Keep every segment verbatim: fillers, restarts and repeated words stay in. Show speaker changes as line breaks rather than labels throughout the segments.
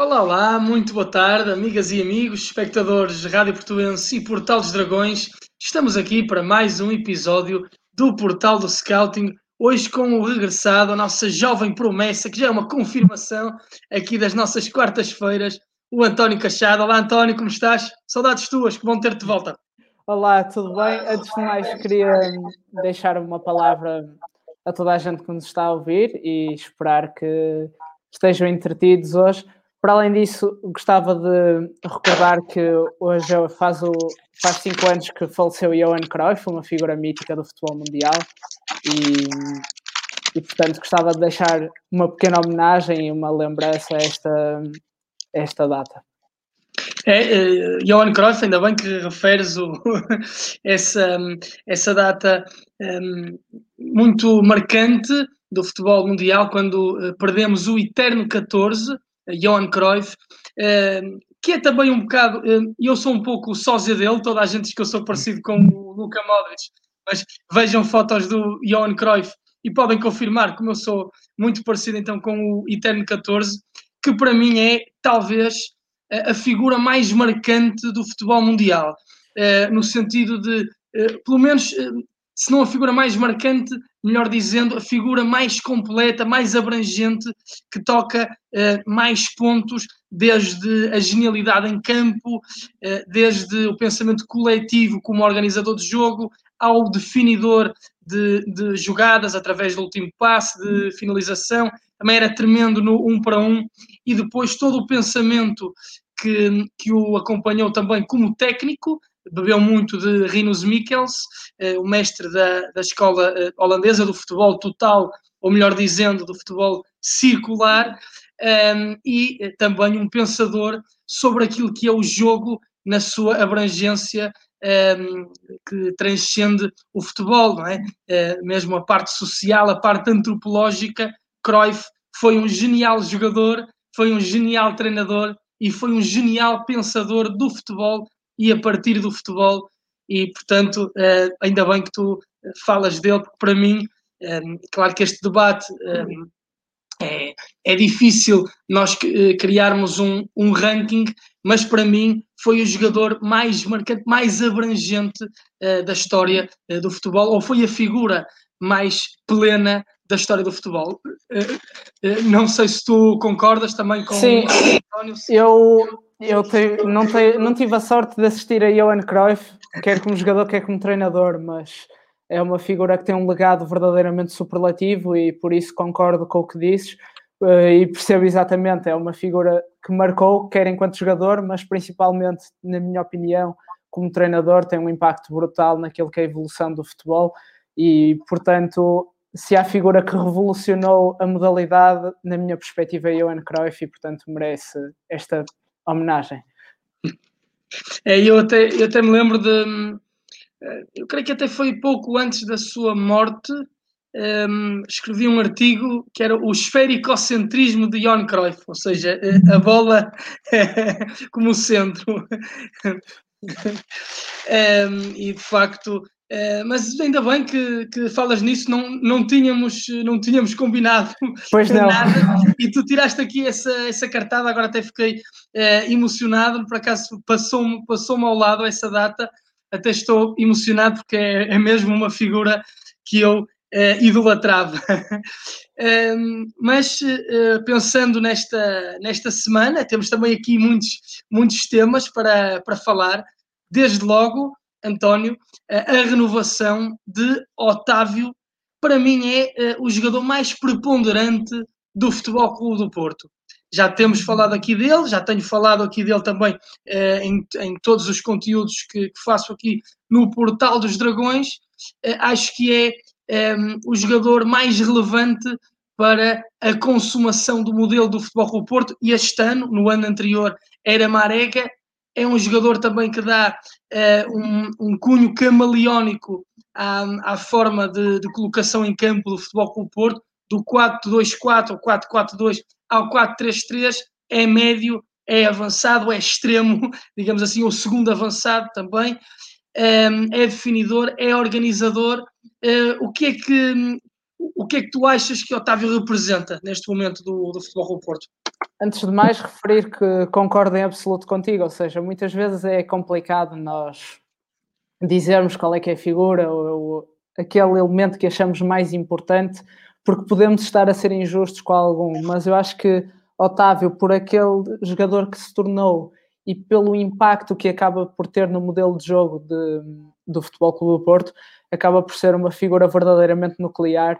Olá, olá, muito boa tarde, amigas e amigos, espectadores de Rádio Portuense e Portal dos Dragões. Estamos aqui para mais um episódio do Portal do Scouting, hoje com o regressado, a nossa jovem promessa, que já é uma confirmação aqui das nossas quartas-feiras, o António Cachado. Olá, António, como estás? Saudades tuas, que bom ter-te de volta.
Olá, tudo bem? Antes de mais, queria deixar uma palavra a toda a gente que nos está a ouvir e esperar que estejam entretidos hoje. Para além disso, gostava de recordar que hoje faz, o, faz cinco anos que faleceu Johan Cruyff, uma figura mítica do futebol mundial, e, e portanto gostava de deixar uma pequena homenagem e uma lembrança a esta, a esta data.
É, uh, Johan Cruyff, ainda bem que referes o, essa, essa data um, muito marcante do futebol mundial, quando uh, perdemos o eterno catorze, uh, Johan Cruyff, uh, que é também um bocado, uh, eu sou um pouco sósia dele, toda a gente diz que eu sou parecido com o Luka Modric, mas vejam fotos do Johan Cruyff e podem confirmar como eu sou muito parecido então com o eterno catorze, que para mim é talvez a figura mais marcante do futebol mundial, uh, no sentido de, uh, pelo menos, uh, se não a figura mais marcante, melhor dizendo, a figura mais completa, mais abrangente, que toca uh, mais pontos, desde a genialidade em campo, uh, desde o pensamento coletivo como organizador de jogo, ao definidor de, de jogadas através do último passe, de finalização, também era tremendo no um para um, e depois todo o pensamento que, que o acompanhou também como técnico, bebeu muito de Rinus Michels, eh, o mestre da, da escola eh, holandesa do futebol total, ou melhor dizendo, do futebol circular, um, e eh, também um pensador sobre aquilo que é o jogo na sua abrangência, um, que transcende o futebol, não é? Uh, mesmo a parte social, a parte antropológica. Cruyff foi um genial jogador, foi um genial treinador e foi um genial pensador do futebol e a partir do futebol, e portanto uh, ainda bem que tu falas dele, porque para mim, um, claro que este debate um, é, é difícil nós uh, criarmos um, um ranking, mas para mim foi o jogador mais marcante, mais abrangente uh, da história uh, do futebol, ou foi a figura mais plena da história do futebol. Uh, uh, não sei se tu concordas também com
Sim,
isso, António.
eu, eu te, não, te, não tive a sorte de assistir a Johan Cruyff, quer como jogador, quer como treinador, mas é uma figura que tem um legado verdadeiramente superlativo e por isso concordo com o que dizes e percebo exatamente, é uma figura que marcou, quer enquanto jogador, mas principalmente, na minha opinião, como treinador, tem um impacto brutal naquilo que é a evolução do futebol e, portanto, se há figura que revolucionou a modalidade, na minha perspectiva é Johan Cruyff e, portanto, merece esta homenagem.
É, eu, até, eu até me lembro de... Eu creio que até foi pouco antes da sua morte, um, escrevi um artigo que era o esfericocentrismo de Johan Cruyff, ou seja, a bola como centro. um, e de facto, uh, mas ainda bem que, que falas nisso, não, não, tínhamos, não tínhamos combinado
pois não.
nada, e tu tiraste aqui essa, essa cartada, agora até fiquei uh, emocionado, por acaso passou-me, passou-me ao lado essa data, até estou emocionado porque é, é mesmo uma figura que eu uh, idolatrava. um, mas uh, pensando nesta, nesta semana, temos também aqui muitos, muitos temas para, para falar. Desde logo, António, a renovação de Otávio, para mim é uh, o jogador mais preponderante do Futebol Clube do Porto. Já temos falado aqui dele, já tenho falado aqui dele também uh, em, em todos os conteúdos que, que faço aqui no Portal dos Dragões. Uh, acho que é um, o jogador mais relevante para a consumação do modelo do Futebol Clube do Porto, e este ano, no ano anterior, era Marega. É um jogador também que dá uh, um, um cunho camaleónico à, à forma de, de colocação em campo do Futebol Clube do Porto, do quatro dois quatro ou quatro quatro dois ao quatro três três, é médio, é avançado, é extremo, digamos assim, o segundo avançado também, um, é definidor, é organizador. Uh, o, que é que, o que é que tu achas que Otávio representa neste momento do, do Futebol Clube do Porto?
Antes de mais, referir que concordo em absoluto contigo, ou seja, muitas vezes é complicado nós dizermos qual é que é a figura ou, ou aquele elemento que achamos mais importante, porque podemos estar a ser injustos com algum, mas eu acho que Otávio, por aquele jogador que se tornou e pelo impacto que acaba por ter no modelo de jogo de, do Futebol Clube do Porto, acaba por ser uma figura verdadeiramente nuclear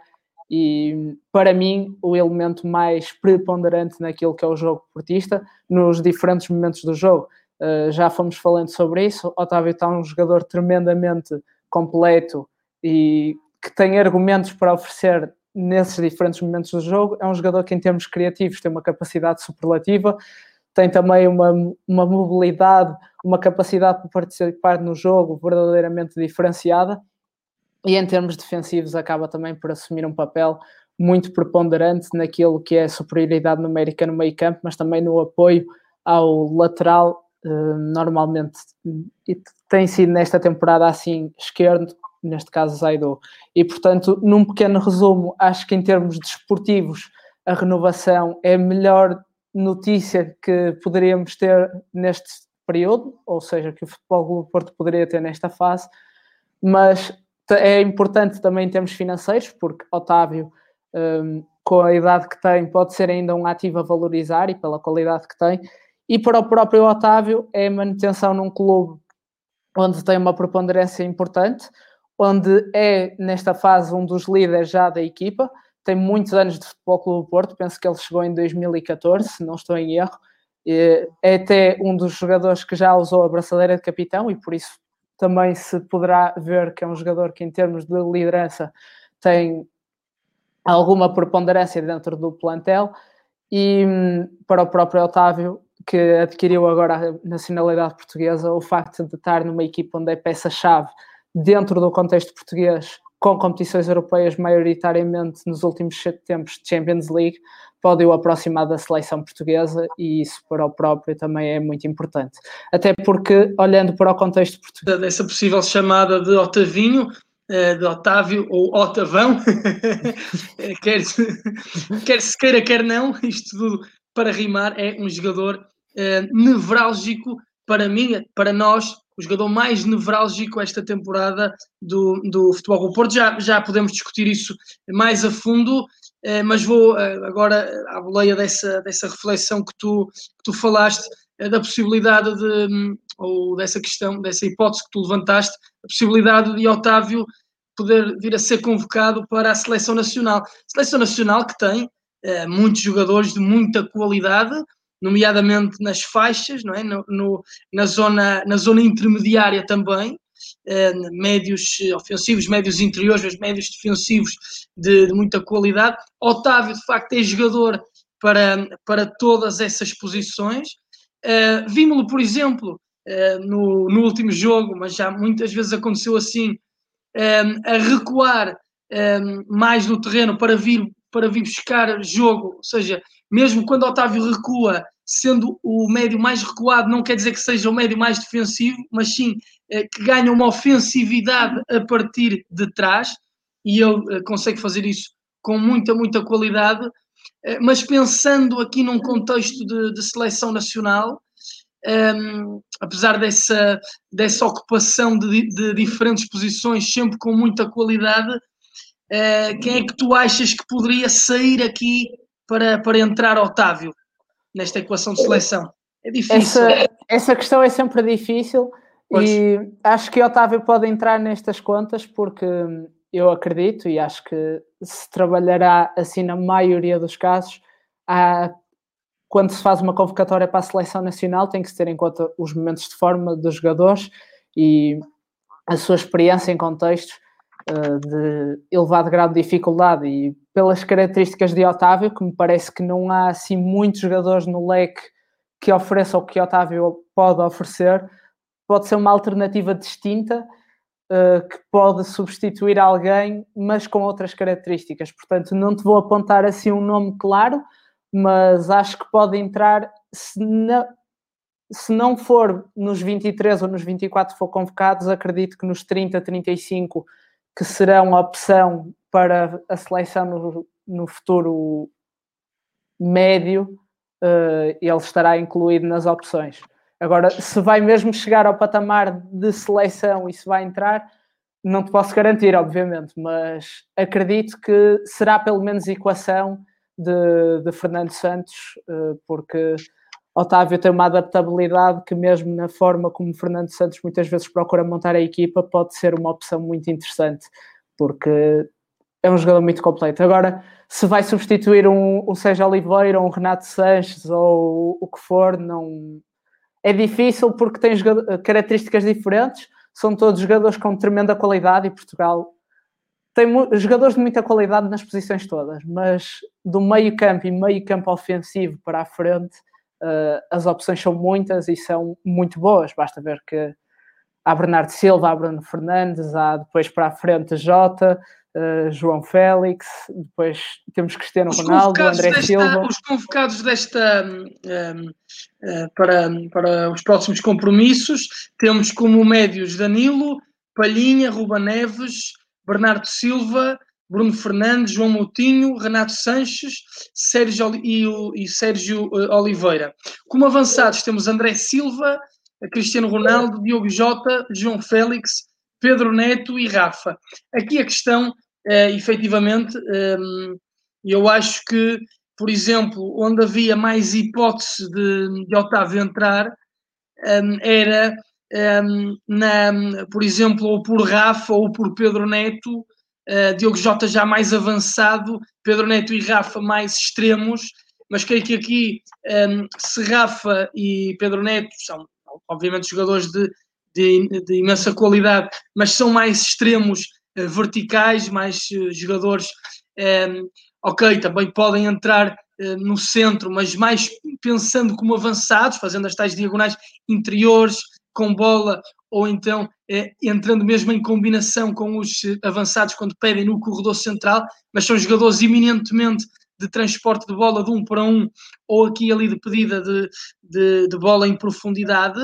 e, para mim, o elemento mais preponderante naquilo que é o jogo portista, nos diferentes momentos do jogo. Uh, já fomos falando sobre isso. Otávio está um jogador tremendamente completo e que tem argumentos para oferecer nesses diferentes momentos do jogo. É um jogador que, em termos criativos, tem uma capacidade superlativa, tem também uma, uma mobilidade, uma capacidade de participar no jogo verdadeiramente diferenciada, e em termos defensivos acaba também por assumir um papel muito preponderante naquilo que é a superioridade numérica no meio campo, mas também no apoio ao lateral, normalmente, e tem sido nesta temporada assim, esquerdo, neste caso Zaidu. E, portanto, num pequeno resumo, acho que em termos desportivos a renovação é a melhor notícia que poderíamos ter neste período, ou seja, que o Futebol Clube do Porto poderia ter nesta fase, mas é importante também em termos financeiros, porque Otávio, um, com a idade que tem, pode ser ainda um ativo a valorizar e pela qualidade que tem, e para o próprio Otávio é a manutenção num clube onde tem uma preponderância importante, onde é, nesta fase, um dos líderes já da equipa, tem muitos anos de Futebol Clube do Porto, penso que ele chegou em dois mil e catorze, se não estou em erro, é até um dos jogadores que já usou a braçadeira de capitão e por isso também se poderá ver que é um jogador que, em termos de liderança, tem alguma preponderância dentro do plantel. E para o próprio Otávio, que adquiriu agora a nacionalidade portuguesa, o facto de estar numa equipa onde é peça-chave dentro do contexto português, com competições europeias maioritariamente nos últimos sete tempos de Champions League, pode-o aproximar da seleção portuguesa e isso para o próprio também é muito importante. Até porque, olhando para o contexto português...
Dessa possível chamada de Otavinho, de Otávio ou Otavão, quer, quer se queira, quer não, isto tudo para rimar, é um jogador uh, nevrálgico para mim, para nós, o jogador mais nevrálgico esta temporada do, do Futebol do Porto. Já, já podemos discutir isso mais a fundo, uh, mas vou uh, agora à boleia dessa, dessa reflexão que tu, que tu falaste, uh, da possibilidade de, ou dessa questão, dessa hipótese que tu levantaste, a possibilidade de Otávio poder vir a ser convocado para a Seleção Nacional. Seleção Nacional que tem uh, muitos jogadores de muita qualidade, nomeadamente nas faixas, não é? no, no, na, zona, na zona intermediária também, uh, médios ofensivos, médios interiores, mas médios defensivos de, de muita qualidade. Otávio, de facto, é jogador para, para todas essas posições. Uh, Vimos-lo, por exemplo, uh, no, no último jogo, mas já muitas vezes aconteceu assim, um, a recuar um, mais no terreno para vir, para vir buscar jogo, ou seja, mesmo quando Otávio recua, sendo o médio mais recuado, não quer dizer que seja o médio mais defensivo, mas sim uh, que ganha uma ofensividade a partir de trás, e ele uh, consegue fazer isso com muita, muita qualidade, uh, mas pensando aqui num contexto de, de seleção nacional, Um, apesar dessa, dessa ocupação de, de diferentes posições, sempre com muita qualidade, uh, quem é que tu achas que poderia sair aqui para, para entrar Otávio nesta equação de seleção? É difícil.
Essa, essa questão é sempre difícil, pois. E acho que Otávio pode entrar nestas contas porque eu acredito e acho que se trabalhará assim na maioria dos casos. Há, quando se faz uma convocatória para a seleção nacional, tem que se ter em conta os momentos de forma dos jogadores e a sua experiência em contextos uh, de elevado grau de dificuldade. E pelas características de Otávio, que me parece que não há assim muitos jogadores no leque que ofereçam o que Otávio pode oferecer, pode ser uma alternativa distinta uh, que pode substituir alguém, mas com outras características. Portanto, não te vou apontar assim um nome claro, mas acho que pode entrar, se não, se não for nos vinte e três ou nos vinte e quatro for convocados, acredito que nos trinta, trinta e cinco que serão a opção para a seleção no, no futuro médio, uh, ele estará incluído nas opções. Agora, se vai mesmo chegar ao patamar de seleção e se vai entrar, não te posso garantir, obviamente, mas acredito que será pelo menos equação de, de Fernando Santos, uh, porque Otávio tem uma adaptabilidade que mesmo na forma como Fernando Santos muitas vezes procura montar a equipa, pode ser uma opção muito interessante, porque é um jogador muito completo. Agora, se vai substituir um, um Sérgio Oliveira, um Renato Sanches ou o que for, não... é difícil porque tem características diferentes, são todos jogadores com tremenda qualidade e Portugal tem jogadores de muita qualidade nas posições todas, mas do meio campo e meio campo ofensivo para a frente, uh, as opções são muitas e são muito boas. Basta ver que há Bernardo Silva, há Bruno Fernandes, há depois para a frente Jota, uh, João Félix, depois temos Cristiano
os
Ronaldo, André
desta,
Silva.
Os convocados desta um, uh, para, para os próximos compromissos, temos como médios Danilo, Palhinha, Ruben Neves, Bernardo Silva, Bruno Fernandes, João Moutinho, Renato Sanches, Sérgio e, e Sérgio Oliveira. Como avançados temos André Silva, Cristiano Ronaldo, Diogo Jota, João Félix, Pedro Neto e Rafa. Aqui a questão, uh, efetivamente, um, eu acho que, por exemplo, onde havia mais hipótese de, de Otávio entrar, um, era, um, na, por exemplo, ou por Rafa ou por Pedro Neto, uh, Diogo Jota já mais avançado, Pedro Neto e Rafa mais extremos, mas creio que aqui, um, se Rafa e Pedro Neto são, obviamente, jogadores de, de, de imensa qualidade, mas são mais extremos uh, verticais, mais uh, jogadores, um, ok, também podem entrar uh, no centro, mas mais pensando como avançados, fazendo as tais diagonais interiores, com bola, ou então eh, entrando mesmo em combinação com os avançados quando pedem no corredor central, mas são jogadores eminentemente de transporte de bola de um para um, ou aqui ali de pedida de, de, de bola em profundidade,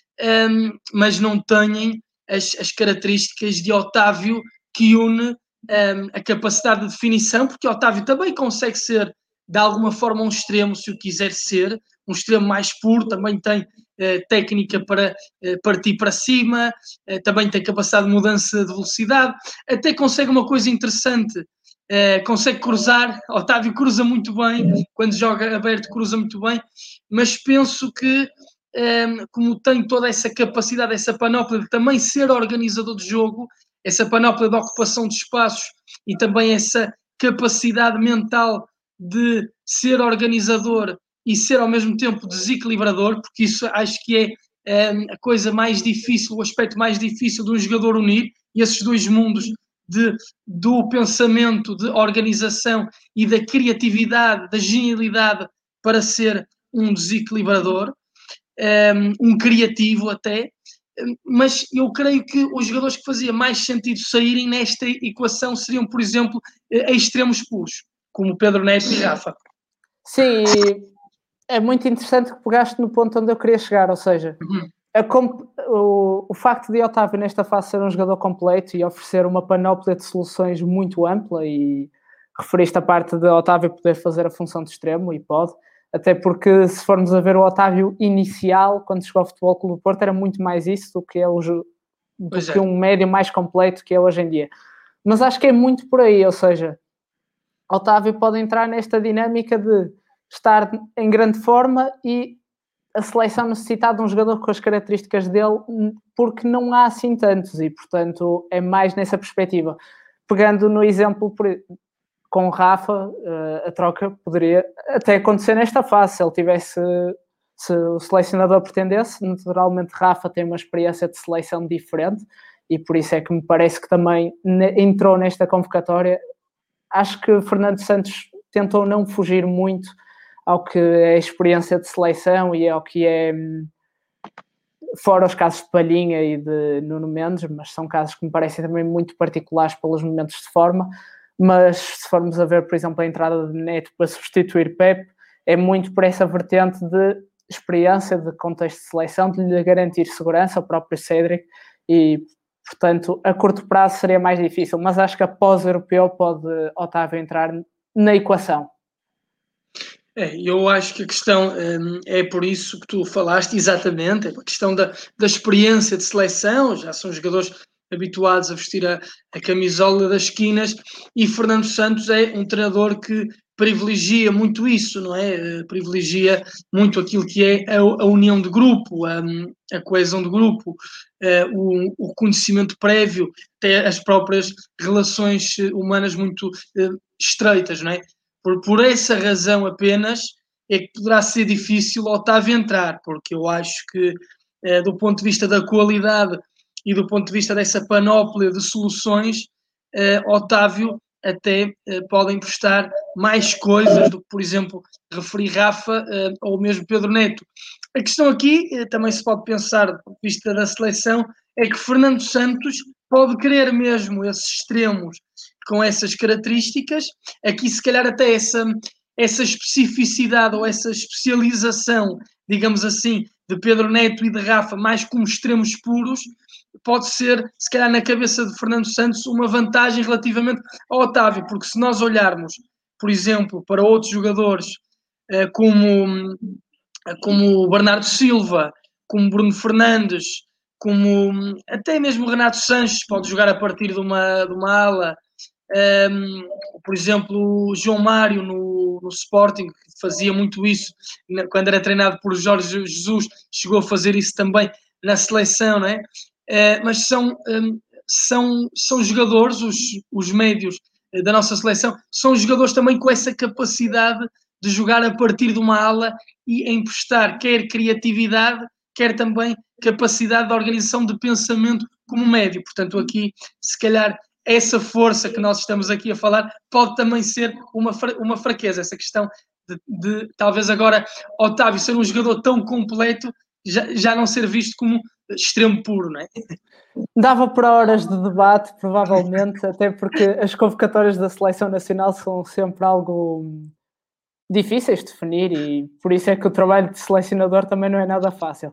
um, mas não têm as, as características de Otávio, que une um, a capacidade de definição, porque Otávio também consegue ser de alguma forma um extremo, se o quiser ser, um extremo mais puro, também tem eh, técnica para eh, partir para cima, eh, também tem capacidade de mudança de velocidade, até consegue uma coisa interessante, eh, consegue cruzar, Otávio cruza muito bem, quando joga aberto cruza muito bem, mas penso que eh, como tem toda essa capacidade, essa panóplia de também ser organizador de jogo, essa panóplia de ocupação de espaços e também essa capacidade mental de ser organizador e ser ao mesmo tempo desequilibrador, porque isso acho que é um, a coisa mais difícil, o aspecto mais difícil de um jogador unir, esses dois mundos de, do pensamento, de organização e da criatividade, da genialidade para ser um desequilibrador, um, um criativo até, mas eu creio que os jogadores que fazia mais sentido saírem nesta equação seriam, por exemplo, extremos puros, como Pedro Neto e Rafa.
Sim, é muito interessante que pegaste no ponto onde eu queria chegar, ou seja,
uhum.
a comp- o, o facto de Otávio nesta fase ser um jogador completo e oferecer uma panóplia de soluções muito ampla, e referiste a parte de Otávio poder fazer a função de extremo, e pode, até porque se formos a ver o Otávio inicial, quando chegou ao Futebol Clube do Porto, era muito mais isso do que, é o, do que é. um médio mais completo que é hoje em dia. Mas acho que é muito por aí, ou seja, Otávio pode entrar nesta dinâmica de estar em grande forma e a seleção necessitar de um jogador com as características dele, porque não há assim tantos, e portanto é mais nessa perspectiva. Pegando no exemplo por, com o Rafa, a troca poderia até acontecer nesta fase, se ele tivesse, se o selecionador pretendesse. Naturalmente Rafa tem uma experiência de seleção diferente e por isso é que me parece que também entrou nesta convocatória. Acho que Fernando Santos tentou não fugir muito ao que é a experiência de seleção e ao que é, fora os casos de Palhinha e de Nuno Mendes, mas são casos que me parecem também muito particulares pelos momentos de forma. Mas se formos a ver, por exemplo, a entrada de Neto para substituir Pepe, é muito por essa vertente de experiência, de contexto de seleção, de lhe garantir segurança ao próprio Cédric, e portanto a curto prazo seria mais difícil, mas acho que após o europeu pode Otávio entrar na equação.
É, eu acho que a questão hum, é por isso que tu falaste, exatamente, é a questão da, da experiência de seleção, já são jogadores habituados a vestir a, a camisola das esquinas, e Fernando Santos é um treinador que privilegia muito isso, não é? Eh, Privilegia muito aquilo que é a, a união de grupo, a, a coesão de grupo, eh, o, o conhecimento prévio, até as próprias relações humanas muito eh, estreitas, não é? Por, por essa razão apenas é que poderá ser difícil Otávio entrar, porque eu acho que, eh, do ponto de vista da qualidade e do ponto de vista dessa panóplia de soluções, eh, Otávio até eh, pode emprestar mais coisas do que, por exemplo, referi Rafa eh, ou mesmo Pedro Neto. A questão aqui, eh, também se pode pensar do ponto de vista da seleção, é que Fernando Santos pode querer mesmo esses extremos com essas características, aqui se calhar até essa, essa especificidade ou essa especialização, digamos assim, de Pedro Neto e de Rafa, mais como extremos puros, pode ser, se calhar na cabeça de Fernando Santos, uma vantagem relativamente ao Otávio, porque se nós olharmos, por exemplo, para outros jogadores eh, como, como o Bernardo Silva, como Bruno Fernandes, como até mesmo o Renato Sanches, pode jogar a partir de uma, de uma ala, um, por exemplo, o João Mário no, no Sporting, que fazia muito isso quando era treinado por Jorge Jesus, chegou a fazer isso também na seleção, não é? Uh, mas são, um, são, são jogadores, os, os médios da nossa seleção, são jogadores também com essa capacidade de jogar a partir de uma ala e emprestar quer criatividade, quer também capacidade de organização de pensamento como médio. Portanto, aqui, se calhar, essa força que nós estamos aqui a falar pode também ser uma, uma fraqueza, essa questão de, de talvez agora Otávio ser um jogador tão completo, já, já não ser visto como extremo puro, não é?
Dava para horas de debate, provavelmente, até porque as convocatórias da Seleção Nacional são sempre algo difíceis de definir e por isso é que o trabalho de selecionador também não é nada fácil.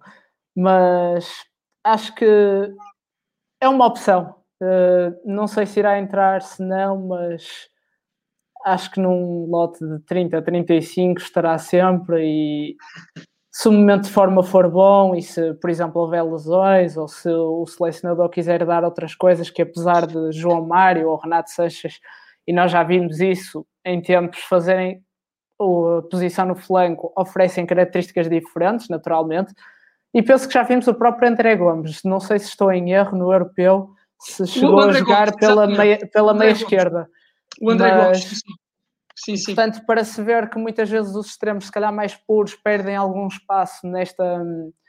Mas acho que é uma opção. Uh, não sei se irá entrar, se não, mas acho que num lote de trinta a trinta e cinco estará sempre e se o momento de forma for bom e se, por exemplo, houver lesões ou se o selecionador quiser dar outras coisas que apesar de João Mário ou Renato Sanches, e nós já vimos isso em tempos, fazerem a posição no flanco, oferecem características diferentes, naturalmente, e penso que já vimos o próprio André Gomes, não sei se estou em erro no europeu, se chegou a jogar Gomes, pela meia, pela meia esquerda.
O André mas, Gomes, sim. Sim, sim.
Portanto, para se ver que muitas vezes os extremos, se calhar mais puros, perdem algum espaço nesta,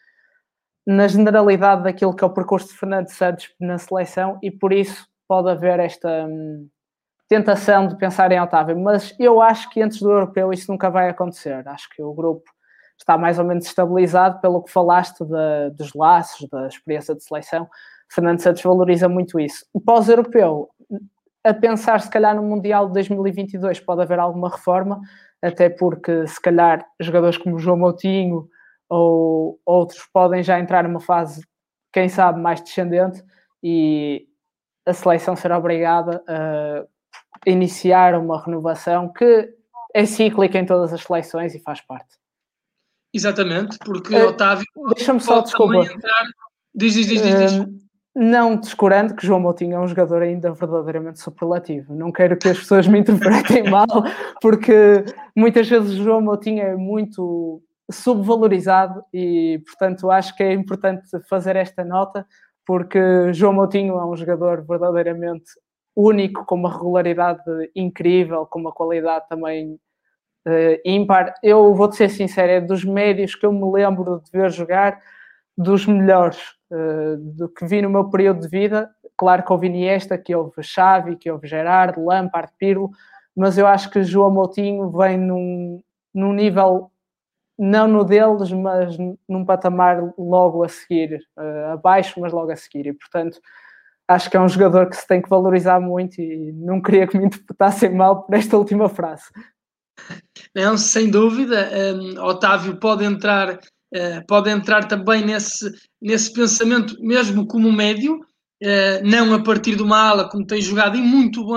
na generalidade daquilo que é o percurso de Fernando Santos na seleção e por isso pode haver esta hum, tentação de pensar em Otávio. Mas eu acho que antes do europeu isso nunca vai acontecer. Acho que o grupo está mais ou menos estabilizado pelo que falaste de, dos laços, da experiência de seleção. Fernando Santos valoriza muito isso. O pós-europeu, a pensar se calhar no Mundial de dois mil e vinte e dois pode haver alguma reforma, até porque se calhar jogadores como João Moutinho ou outros podem já entrar numa fase, quem sabe, mais descendente e a seleção será obrigada a iniciar uma renovação que é cíclica em todas as seleções e faz parte.
Exatamente, porque uh, Otávio
deixa-me só, desculpa.
Entrar... Diz, diz, diz, diz, diz. Uh,
não descurando que João Moutinho é um jogador ainda verdadeiramente superlativo. Não quero que as pessoas me interpretem mal, porque muitas vezes João Moutinho é muito subvalorizado e, portanto, acho que é importante fazer esta nota, porque João Moutinho é um jogador verdadeiramente único, com uma regularidade incrível, com uma qualidade também uh, ímpar. Eu vou-te ser sincero, é dos médios que eu me lembro de ver jogar, dos melhores uh, do que vi no meu período de vida. Claro que houve Iniesta, que houve Xavi, que houve Gerard, Lampard, Pirlo, mas eu acho que João Moutinho vem num, num nível, não no deles, mas num patamar logo a seguir, uh, abaixo, mas logo a seguir, e portanto acho que é um jogador que se tem que valorizar muito e não queria que me interpretassem mal por esta última frase.
Não, sem dúvida, um, Otávio pode entrar Uh, pode entrar também nesse, nesse pensamento, mesmo como médio, uh, não a partir de uma ala, como tem jogado e muito bem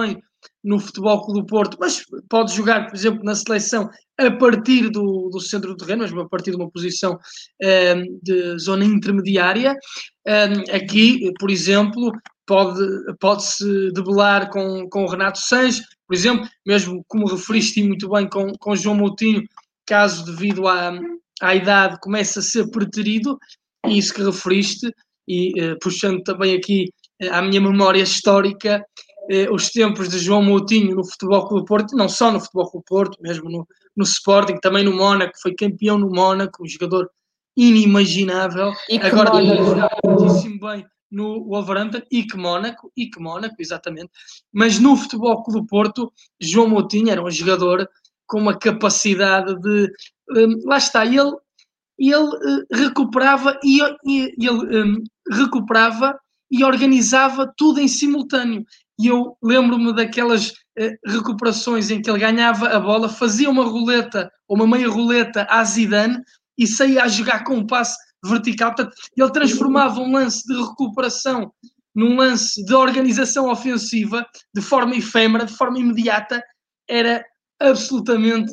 no Futebol Clube do Porto, mas pode jogar, por exemplo, na seleção a partir do, do centro do terreno, mesmo a partir de uma posição um, de zona intermediária. Um, aqui, por exemplo, pode, pode-se debelar com, com o Renato Sanches, por exemplo, mesmo como referiste muito bem com, com João Moutinho, caso devido à, à idade comece a ser preterido, e isso que referiste, e uh, puxando também aqui uh, à minha memória histórica, uh, os tempos de João Moutinho no Futebol Clube do Porto, não só no Futebol Clube do Porto, mesmo no, no Sporting, também no Mónaco, foi campeão no Mónaco, um jogador inimaginável,
e que
agora
Mónaco
muitíssimo bem no Wolverhampton, e que Mónaco, e que Mónaco, exatamente, mas no Futebol Clube do Porto, João Moutinho era um jogador com uma capacidade de, um, lá está, ele, ele uh, recuperava e, e ele um, recuperava e organizava tudo em simultâneo, e eu lembro-me daquelas uh, recuperações em que ele ganhava a bola, fazia uma roleta, ou uma meia roleta à Zidane, e saía a jogar com um passe vertical. Portanto, ele transformava um lance de recuperação num lance de organização ofensiva de forma efêmera, de forma imediata. Era absolutamente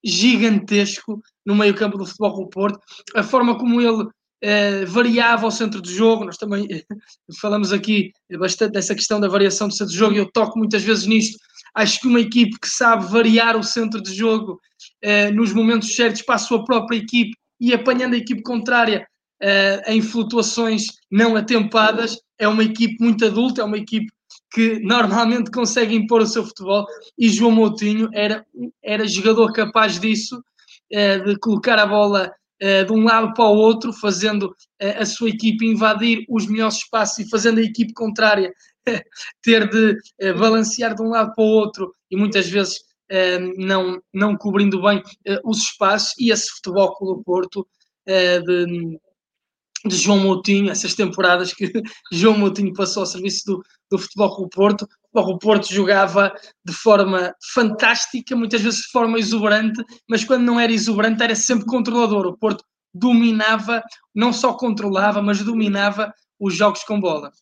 gigantesco no meio campo do Futebol Clube do Porto. A forma como ele eh, variava o centro de jogo, nós também eh, falamos aqui bastante dessa questão da variação do centro de jogo, e eu toco muitas vezes nisto. Acho que uma equipe que sabe variar o centro de jogo eh, nos momentos certos para a sua própria equipe e apanhando a equipe contrária uh, em flutuações não atempadas, é uma equipe muito adulta, é uma equipe que normalmente consegue impor o seu futebol, e João Moutinho era, era jogador capaz disso, uh, de colocar a bola uh, de um lado para o outro, fazendo uh, a sua equipe invadir os melhores espaços e fazendo a equipe contrária ter de uh, balancear de um lado para o outro, e muitas vezes Uh, não, não cobrindo bem uh, os espaços, e esse Futebol Clube do Porto uh, de, de João Moutinho, essas temporadas que João Moutinho passou ao serviço do, do Futebol Clube do Porto. O Futebol Clube do Porto jogava de forma fantástica, muitas vezes de forma exuberante, mas quando não era exuberante era sempre controlador. O Porto dominava, não só controlava, mas dominava os jogos com bola.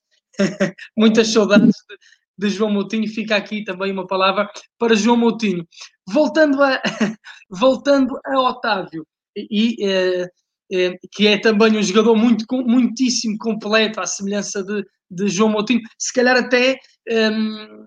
Muitas saudades de, de João Moutinho. Fica aqui também uma palavra para João Moutinho. Voltando a, voltando a Otávio, e, e, e, que é também um jogador muito, muitíssimo completo, à semelhança de, de João Moutinho, se calhar até um,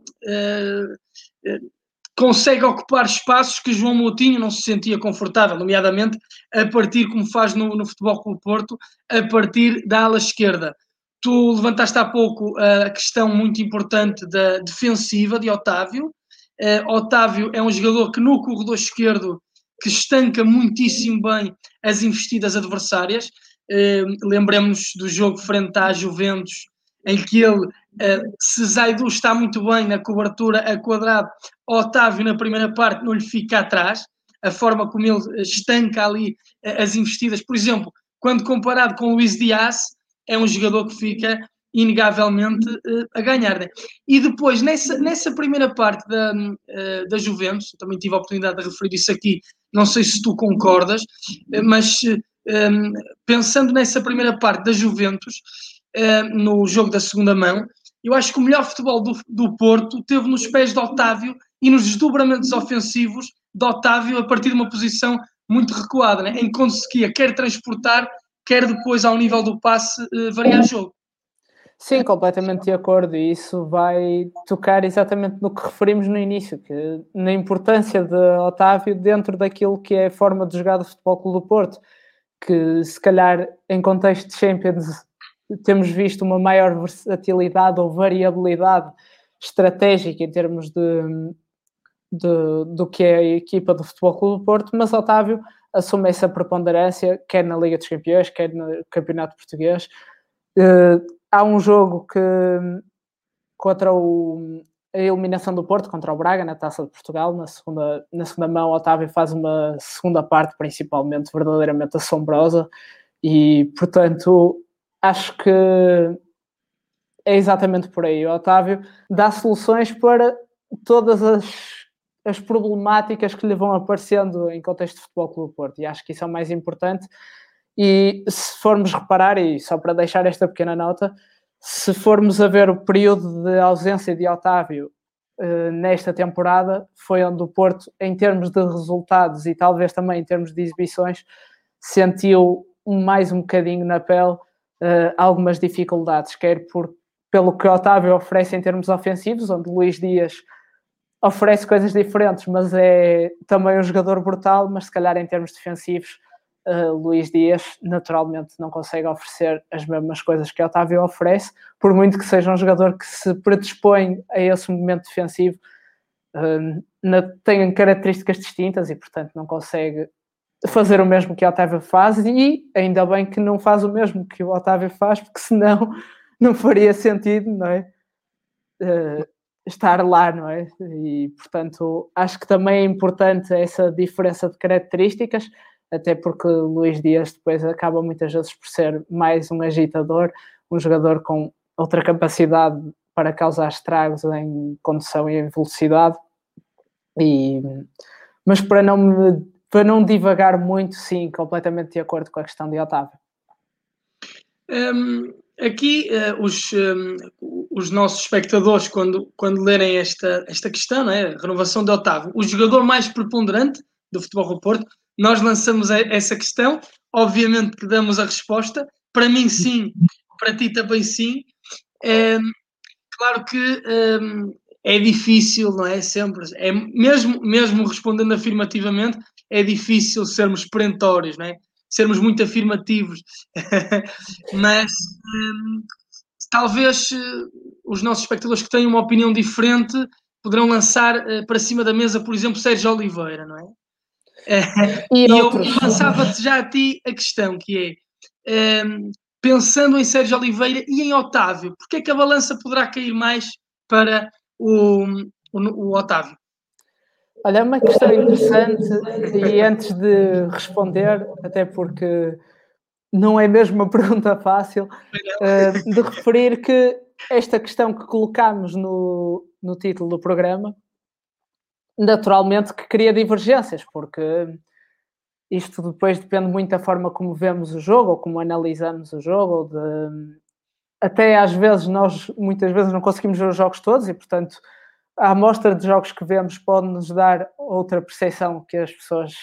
uh, consegue ocupar espaços que João Moutinho não se sentia confortável, nomeadamente a partir, como faz no, no Futebol Clube do Porto, a partir da ala esquerda. Tu levantaste há pouco a questão muito importante da defensiva de Otávio. Uh, Otávio é um jogador que no corredor esquerdo que estanca muitíssimo bem as investidas adversárias. Uh, lembremos do jogo frente à Juventus, em que ele, uh, se Zaidu está muito bem na cobertura a quadrado, Otávio na primeira parte não lhe fica atrás. A forma como ele estanca ali uh, as investidas, por exemplo, quando comparado com o Luís Dias, é um jogador que fica inegavelmente uh, a ganhar. Né? E depois, nessa, nessa primeira parte da, uh, da Juventus, também tive a oportunidade de referir isso aqui, não sei se tu concordas, uh, mas uh, um, pensando nessa primeira parte da Juventus, uh, no jogo da segunda mão, eu acho que o melhor futebol do, do Porto teve nos pés de Otávio e nos desdobramentos ofensivos de Otávio a partir de uma posição muito recuada, né? Em que conseguia quer transportar, quer depois, ao nível do passe, uh, variar jogo.
Sim, completamente de acordo, e isso vai tocar exatamente no que referimos no início, que na importância de Otávio dentro daquilo que é a forma de jogar do Futebol Clube do Porto, que se calhar em contexto de Champions temos visto uma maior versatilidade ou variabilidade estratégica em termos de, de, do que é a equipa do Futebol Clube do Porto, mas Otávio assume essa preponderância, quer na Liga dos Campeões, quer no Campeonato Português. Uh, há um jogo que contra o, a eliminação do Porto, contra o Braga, na Taça de Portugal, na segunda, na segunda mão, Otávio faz uma segunda parte, principalmente, verdadeiramente assombrosa, e, portanto, acho que é exatamente por aí. O Otávio dá soluções para todas as, as problemáticas que lhe vão aparecendo em contexto de Futebol Clube do Porto, e acho que isso é o mais importante. E se formos reparar, e só para deixar esta pequena nota, se formos a ver o período de ausência de Otávio uh, nesta temporada foi onde o Porto, em termos de resultados e talvez também em termos de exibições, sentiu mais um bocadinho na pele uh, algumas dificuldades, quer por, pelo que Otávio oferece em termos ofensivos, onde Luís Dias oferece coisas diferentes, mas é também um jogador brutal, mas se calhar em termos defensivos, uh, Luís Dias naturalmente não consegue oferecer as mesmas coisas que Otávio oferece, por muito que seja um jogador que se predispõe a esse momento defensivo, uh, na, tem características distintas e portanto não consegue fazer o mesmo que o Otávio faz, e ainda bem que não faz o mesmo que o Otávio faz, porque senão não faria sentido, não é? Uh, estar lá, não é? E, portanto, acho que também é importante essa diferença de características, até porque Luís Dias depois acaba muitas vezes por ser mais um agitador, um jogador com outra capacidade para causar estragos em condução e em velocidade. E, mas para não, me, para não divagar muito, sim, completamente de acordo com a questão de Otávio.
Um, aqui, uh, os, um, os nossos espectadores, quando, quando lerem esta, esta questão, não é? A renovação de Otávio, o jogador mais preponderante do Futebol do Porto, nós lançamos a, essa questão, obviamente que damos a resposta, para mim sim, para ti também sim. Um, claro que um, é difícil, não é? Sempre, é, mesmo, mesmo respondendo afirmativamente, é difícil sermos perentórios, não é? Sermos muito afirmativos, mas hum, talvez uh, os nossos espectadores que têm uma opinião diferente poderão lançar uh, para cima da mesa, por exemplo, Sérgio Oliveira, não é? Uh,
e
e
outros.
eu lançava-te já a ti a questão, que é, um, pensando em Sérgio Oliveira e em Otávio, porque é que a balança poderá cair mais para o, o, o Otávio?
Olha, é uma questão interessante, e antes de responder, até porque não é mesmo uma pergunta fácil, uh, de referir que esta questão que colocámos no, no título do programa, naturalmente que cria divergências, porque isto depois depende muito da forma como vemos o jogo, ou como analisamos o jogo, ou de... até às vezes nós, muitas vezes, não conseguimos ver os jogos todos e, portanto, a amostra de jogos que vemos pode nos dar outra percepção que as pessoas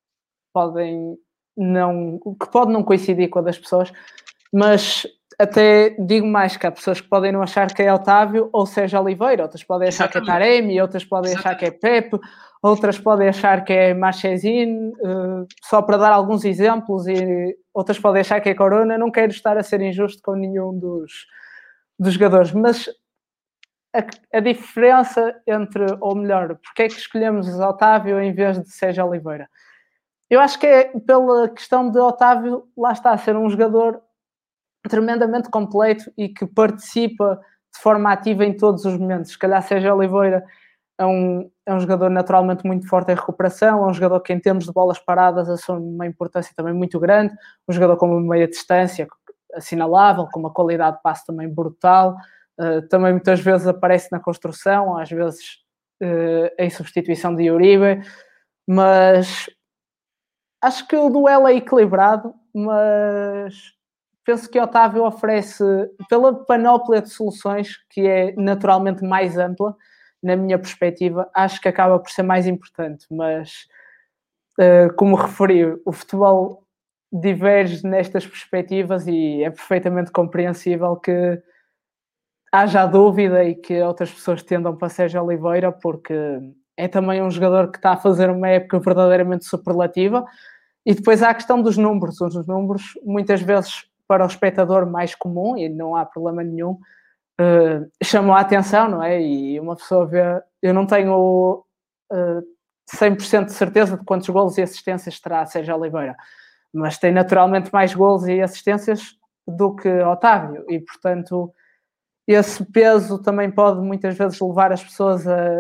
podem não, que pode não coincidir com a das pessoas, mas até digo mais que há pessoas que podem não achar que é Otávio ou seja Oliveira, outras podem achar Exatamente. que é Taremi, outras podem Exatamente. achar que é Pepe, outras podem achar que é Marchesín, uh, só para dar alguns exemplos, e outras podem achar que é Corona. Não quero estar a ser injusto com nenhum dos, dos jogadores, mas a, a diferença entre, ou melhor, porque é que escolhemos Otávio em vez de seja Oliveira? Eu acho que é pela questão de Otávio, lá está, a ser um jogador tremendamente completo e que participa de forma ativa em todos os momentos. Se calhar seja Oliveira é um, é um jogador naturalmente muito forte em recuperação, é um jogador que em termos de bolas paradas assume uma importância também muito grande, um jogador com uma meia distância assinalável, com uma qualidade de passe também brutal, uh, também muitas vezes aparece na construção, às vezes uh, em substituição de Uribe, mas acho que o duelo é equilibrado, mas penso que Otávio oferece, pela panóplia de soluções, que é naturalmente mais ampla, na minha perspectiva, acho que acaba por ser mais importante. Mas, uh, como referi, o futebol diverge nestas perspectivas e é perfeitamente compreensível que haja dúvida e que outras pessoas tendam para Sérgio Oliveira, porque é também um jogador que está a fazer uma época verdadeiramente superlativa. E depois há a questão dos números. Os números, muitas vezes, para o espectador mais comum, e não há problema nenhum, uh, chamam a atenção, não é? E uma pessoa vê... Eu não tenho uh, cem por cento de certeza de quantos golos e assistências terá Sérgio Oliveira, mas tem naturalmente mais golos e assistências do que Otávio. E, portanto, esse peso também pode muitas vezes levar as pessoas a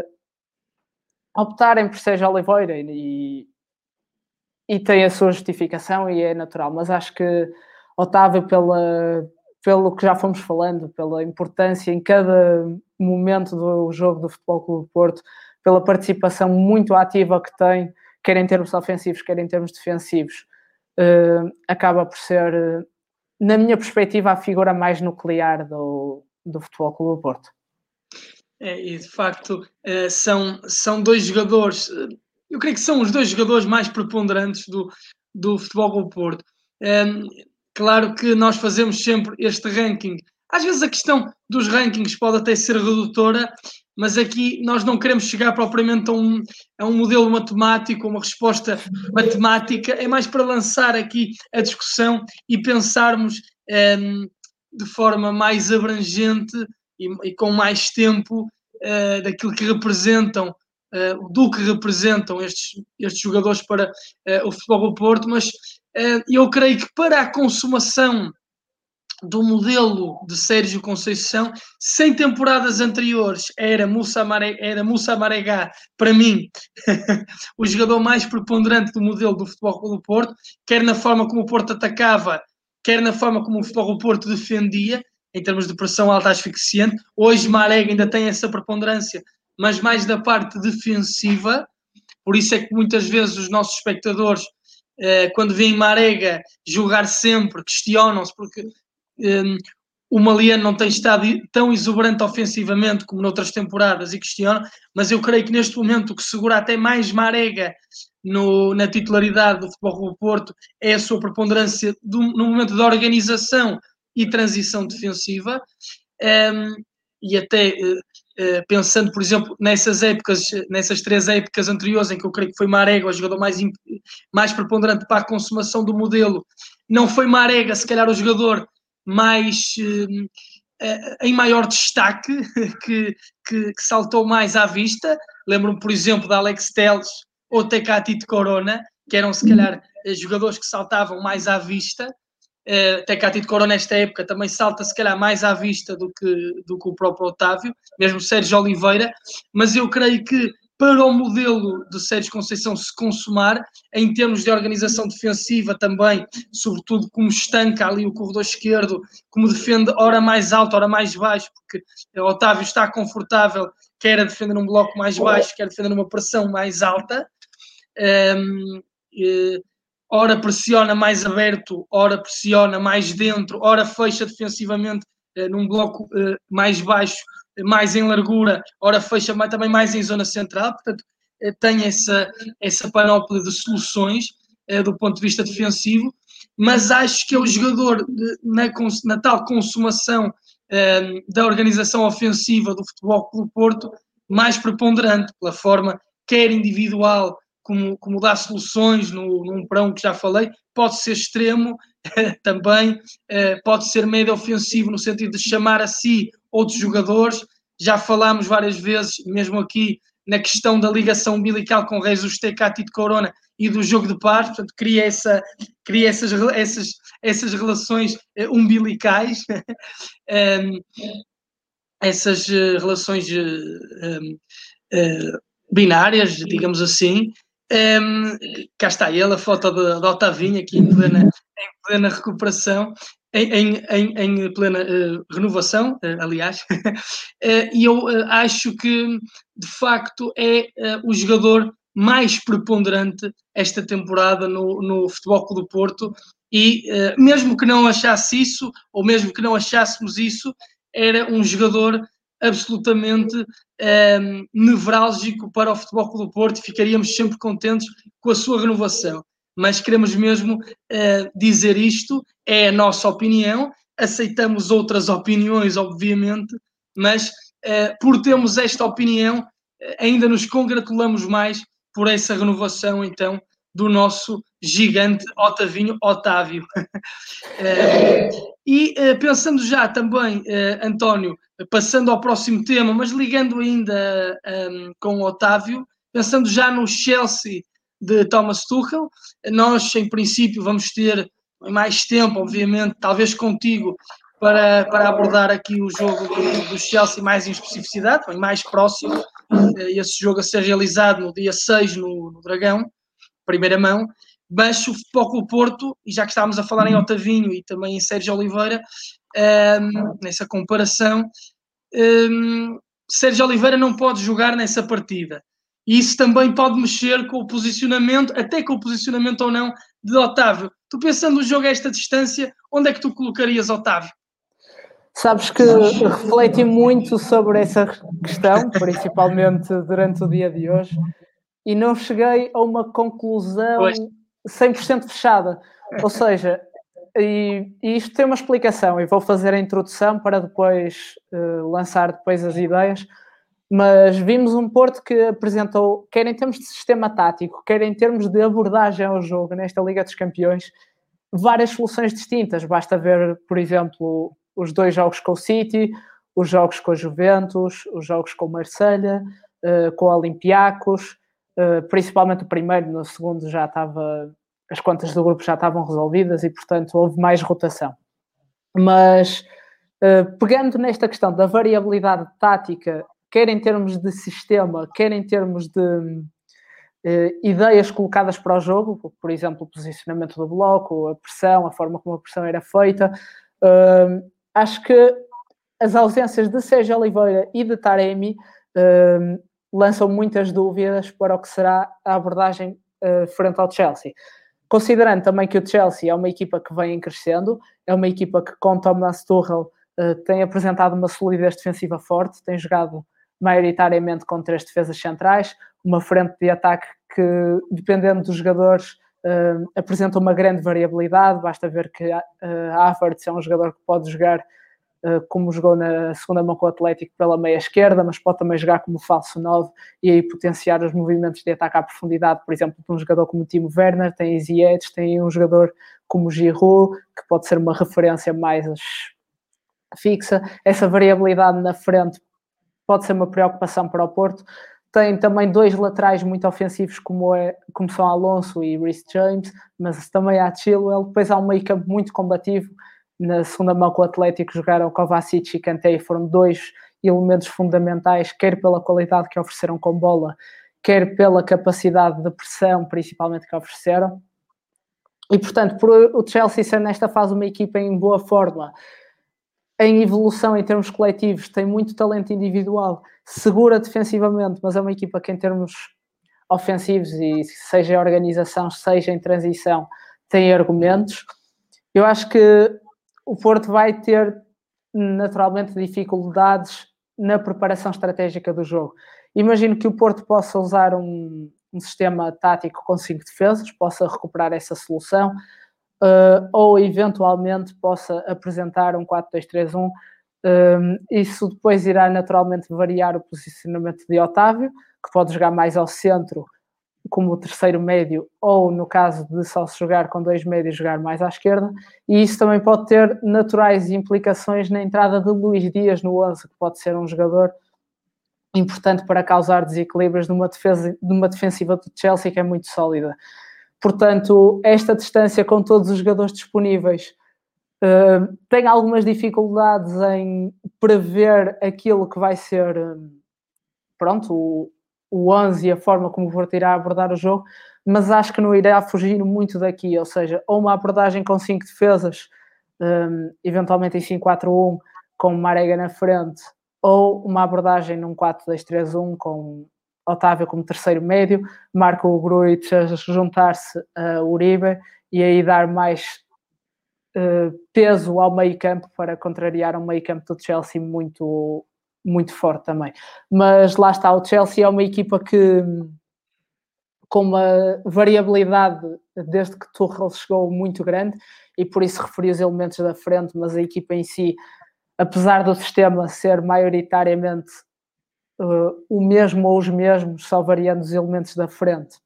optarem por Sérgio Oliveira e... e tem a sua justificação e é natural, mas acho que Otávio, pela, pelo que já fomos falando, pela importância em cada momento do jogo do Futebol Clube do Porto, pela participação muito ativa que tem, quer em termos ofensivos, quer em termos defensivos, uh, acaba por ser, uh, na minha perspectiva, a figura mais nuclear do, do Futebol Clube do Porto.
É, e de facto uh, são, são dois jogadores, uh, eu creio que são os dois jogadores mais preponderantes do, do Futebol do Porto. Um, claro que nós fazemos sempre este ranking. Às vezes a questão dos rankings pode até ser redutora, mas aqui nós não queremos chegar propriamente a um, a um modelo matemático, uma resposta matemática, é mais para lançar aqui a discussão e pensarmos um, de forma mais abrangente e, e com mais tempo uh, daquilo que representam, uh, do que representam estes, estes jogadores para uh, o Futebol do Porto, mas uh, eu creio que para a consumação do modelo de Sérgio Conceição, sem temporadas anteriores, era Moussa, Mare, era Moussa Marega, para mim, o jogador mais preponderante do modelo do Futebol do Porto, quer na forma como o Porto atacava, quer na forma como o Futebol do Porto defendia, em termos de pressão alta asfixiante. Hoje Marega ainda tem essa preponderância, mas mais da parte defensiva. Por isso é que muitas vezes os nossos espectadores, eh, quando veem Marega jogar sempre, questionam-se, porque um, o Maliano não tem estado tão exuberante ofensivamente como noutras temporadas e questionam, mas eu creio que neste momento o que segura até mais Marega no, na titularidade do Futebol do Porto é a sua preponderância do, no momento da organização e transição defensiva. Um, e até uh, uh, pensando, por exemplo, nessas épocas, nessas três épocas anteriores, em que eu creio que foi Marega o jogador mais, mais preponderante para a consumação do modelo, não foi Marega, se calhar, o jogador mais uh, uh, em maior destaque, que, que, que saltou mais à vista. Lembro-me, por exemplo, de Alex Telles ou Tecatito Corona, que eram, se calhar, jogadores que saltavam mais à vista. Uh, Tecatito Corona nesta época também salta se calhar mais à vista do que, do que o próprio Otávio, mesmo Sérgio Oliveira, mas eu creio que para o modelo de Sérgio Conceição se consumar, em termos de organização defensiva também, sobretudo como estanca ali o corredor esquerdo, como defende ora mais alto, ora mais baixo, porque o Otávio está confortável, quer a defender num bloco mais baixo, quer defender numa pressão mais alta. Um, uh, ora pressiona mais aberto, ora pressiona mais dentro, ora fecha defensivamente eh, num bloco eh, mais baixo, mais em largura, ora fecha mais, também mais em zona central. Portanto, eh, tem essa, essa panóplia de soluções eh, do ponto de vista defensivo, mas acho que é o jogador de, na, na tal consumação eh, da organização ofensiva do Futebol Clube Porto mais preponderante, pela forma quer individual, Como, como dá soluções no, num prão que já falei, pode ser extremo também, pode ser médio ofensivo no sentido de chamar a si outros jogadores. Já falámos várias vezes, mesmo aqui, na questão da ligação umbilical com Jesus, Tecatito Corona e do jogo de pares, portanto, cria, essa, cria essas, essas, essas relações umbilicais, um, essas relações um, um, binárias, digamos assim. Um, cá está ele, a foto de, de Otavinho aqui em plena, em plena recuperação, em, em, em, em plena uh, renovação, uh, aliás, uh, e eu uh, acho que de facto é uh, o jogador mais preponderante esta temporada no, no Futebol Clube do Porto, e uh, mesmo que não achasse isso, ou mesmo que não achássemos isso, era um jogador absolutamente um, nevrálgico para o Futebol Clube do Porto, e ficaríamos sempre contentes com a sua renovação. Mas queremos mesmo uh, dizer isto, é a nossa opinião, aceitamos outras opiniões, obviamente, mas uh, por termos esta opinião, uh, ainda nos congratulamos mais por essa renovação, então, do nosso gigante Otavinho Otávio. uh, e uh, pensando já também, uh, António, passando ao próximo tema, mas ligando ainda um, com o Otávio, pensando já no Chelsea de Thomas Tuchel, nós em princípio vamos ter mais tempo, obviamente, talvez contigo, para, para abordar aqui o jogo do, do Chelsea mais em especificidade, mais próximo, esse jogo a ser realizado no dia seis no, no Dragão, primeira mão. Mas o Futebol Clube Porto, e já que estávamos a falar em Otavinho e também em Sérgio Oliveira, um, nessa comparação, um, Sérgio Oliveira não pode jogar nessa partida. E isso também pode mexer com o posicionamento, até com o posicionamento ou não, de Otávio. Tu pensando o jogo a esta distância, onde é que tu colocarias Otávio?
Sabes que refleti muito sobre essa questão, principalmente durante o dia de hoje, e não cheguei a uma conclusão
Pois.
cem por cento fechada. Ou seja, e, e isto tem uma explicação, e vou fazer a introdução para depois uh, lançar depois as ideias, mas vimos um Porto que apresentou, quer em termos de sistema tático, quer em termos de abordagem ao jogo nesta Liga dos Campeões, várias soluções distintas. Basta ver, por exemplo, os dois jogos com o City, os jogos com a Juventus, os jogos com o Marselha, uh, com o Olympiacos, uh, principalmente o primeiro, no segundo já estava, as contas do grupo já estavam resolvidas e, portanto, houve mais rotação. Mas, uh, pegando nesta questão da variabilidade tática, quer em termos de sistema, quer em termos de Uh, ideias colocadas para o jogo, por exemplo, o posicionamento do bloco, a pressão, a forma como a pressão era feita. Uh, acho que as ausências de Sérgio Oliveira e de Taremi uh, lançam muitas dúvidas para o que será a abordagem uh, frente ao Chelsea. Considerando também que o Chelsea é uma equipa que vem crescendo, é uma equipa que com Thomas Tuchel uh, tem apresentado uma solidez defensiva forte, tem jogado maioritariamente com três defesas centrais, uma frente de ataque que, dependendo dos jogadores, uh, apresenta uma grande variabilidade. Basta ver que uh, Havertz é um jogador que pode jogar uh, como jogou na segunda mão com o Atlético pela meia esquerda, mas pode também jogar como falso nove e aí potenciar os movimentos de ataque à profundidade, por exemplo, de um jogador como o Timo Werner, tem Ziyech, tem um jogador como o Giroud, que pode ser uma referência mais fixa. Essa variabilidade na frente pode ser uma preocupação para o Porto. Tem também dois laterais muito ofensivos, como, é, como são Alonso e Reece James, mas também há Chilwell. Depois há um meio campo muito combativo. Na segunda mão com o Atlético jogaram Kovacic e Kanté, foram dois elementos fundamentais, quer pela qualidade que ofereceram com bola, quer pela capacidade de pressão, principalmente, que ofereceram. E, portanto, por o Chelsea ser nesta fase uma equipa em boa forma, em evolução em termos coletivos, tem muito talento individual, segura defensivamente, mas é uma equipa que em termos ofensivos, e seja em organização, seja em transição, tem argumentos. Eu acho que o Porto vai ter naturalmente dificuldades na preparação estratégica do jogo. Imagino que o Porto possa usar um, um sistema tático com cinco defesas, possa recuperar essa solução, Uh, ou eventualmente possa apresentar um quatro dois três um. Um, isso depois irá naturalmente variar o posicionamento de Otávio, que pode jogar mais ao centro como o terceiro médio, ou no caso de só se jogar com dois médios, jogar mais à esquerda, e isso também pode ter naturais implicações na entrada de Luís Dias no onze, que pode ser um jogador importante para causar desequilíbrios numa, defesa, numa defensiva do Chelsea que é muito sólida. Portanto, esta distância com todos os jogadores disponíveis uh, tem algumas dificuldades em prever aquilo que vai ser uh, pronto, o, o onze e a forma como o Porto irá abordar o jogo, mas acho que não irá fugir muito daqui, ou seja, ou uma abordagem com cinco defesas, um, eventualmente em cinco quatro um, com Marega na frente, ou uma abordagem num quatro dois três um com Otávio como terceiro médio, Marco Gruitch a juntar-se a Uribe e aí dar mais uh, peso ao meio campo para contrariar um meio campo do Chelsea muito, muito forte também. Mas lá está, o Chelsea é uma equipa que com uma variabilidade desde que Tuchel chegou muito grande e por isso referi os elementos da frente, mas a equipa em si, apesar do sistema ser maioritariamente Uh, o mesmo ou os mesmos, só variando os elementos da frente.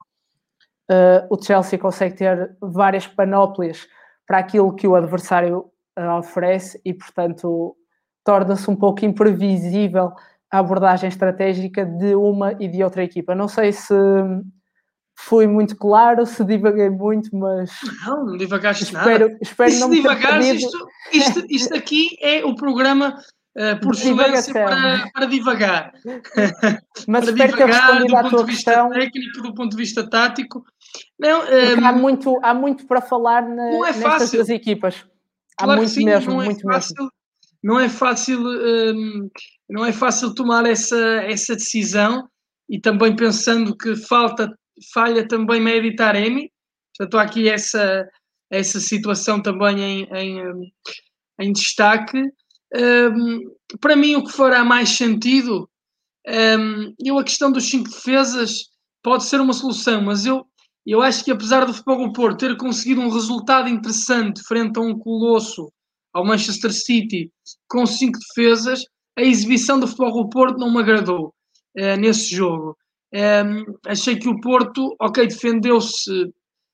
Uh, o Chelsea consegue ter várias panóplias para aquilo que o adversário uh, oferece e, portanto, torna-se um pouco imprevisível a abordagem estratégica de uma e de outra equipa. Não sei se fui muito claro, se divaguei muito, mas...
Não, não divagaste
espero,
nada.
Espero
e se
não me ter
divagares,
perdido...
isto, isto, isto aqui é o programa... Uh, por excelência para, para divagar.
Mas
para
espero
divagar
ter respondido
do
à
ponto
tua
de vista
questão.
técnico, do ponto de vista tático. Não,
Porque
um,
há, muito, há muito para falar na,
não é
nestas
fácil.
duas equipas. Há
claro
muito
que sim,
mesmo,
não é
muito
fácil,
mesmo.
Não é fácil, um, não é fácil tomar essa, essa decisão e também pensando que falta, falha também Mehdi Taremi. Portanto, há aqui essa, essa situação também em, em, em destaque. Um, para mim, o que fará mais sentido, um, eu a questão dos cinco defesas pode ser uma solução, mas eu, eu acho que apesar do Futebol do Porto ter conseguido um resultado interessante frente a um colosso, ao Manchester City, com cinco defesas, a exibição do Futebol do Porto não me agradou uh, nesse jogo. Um, achei que o Porto, ok, defendeu-se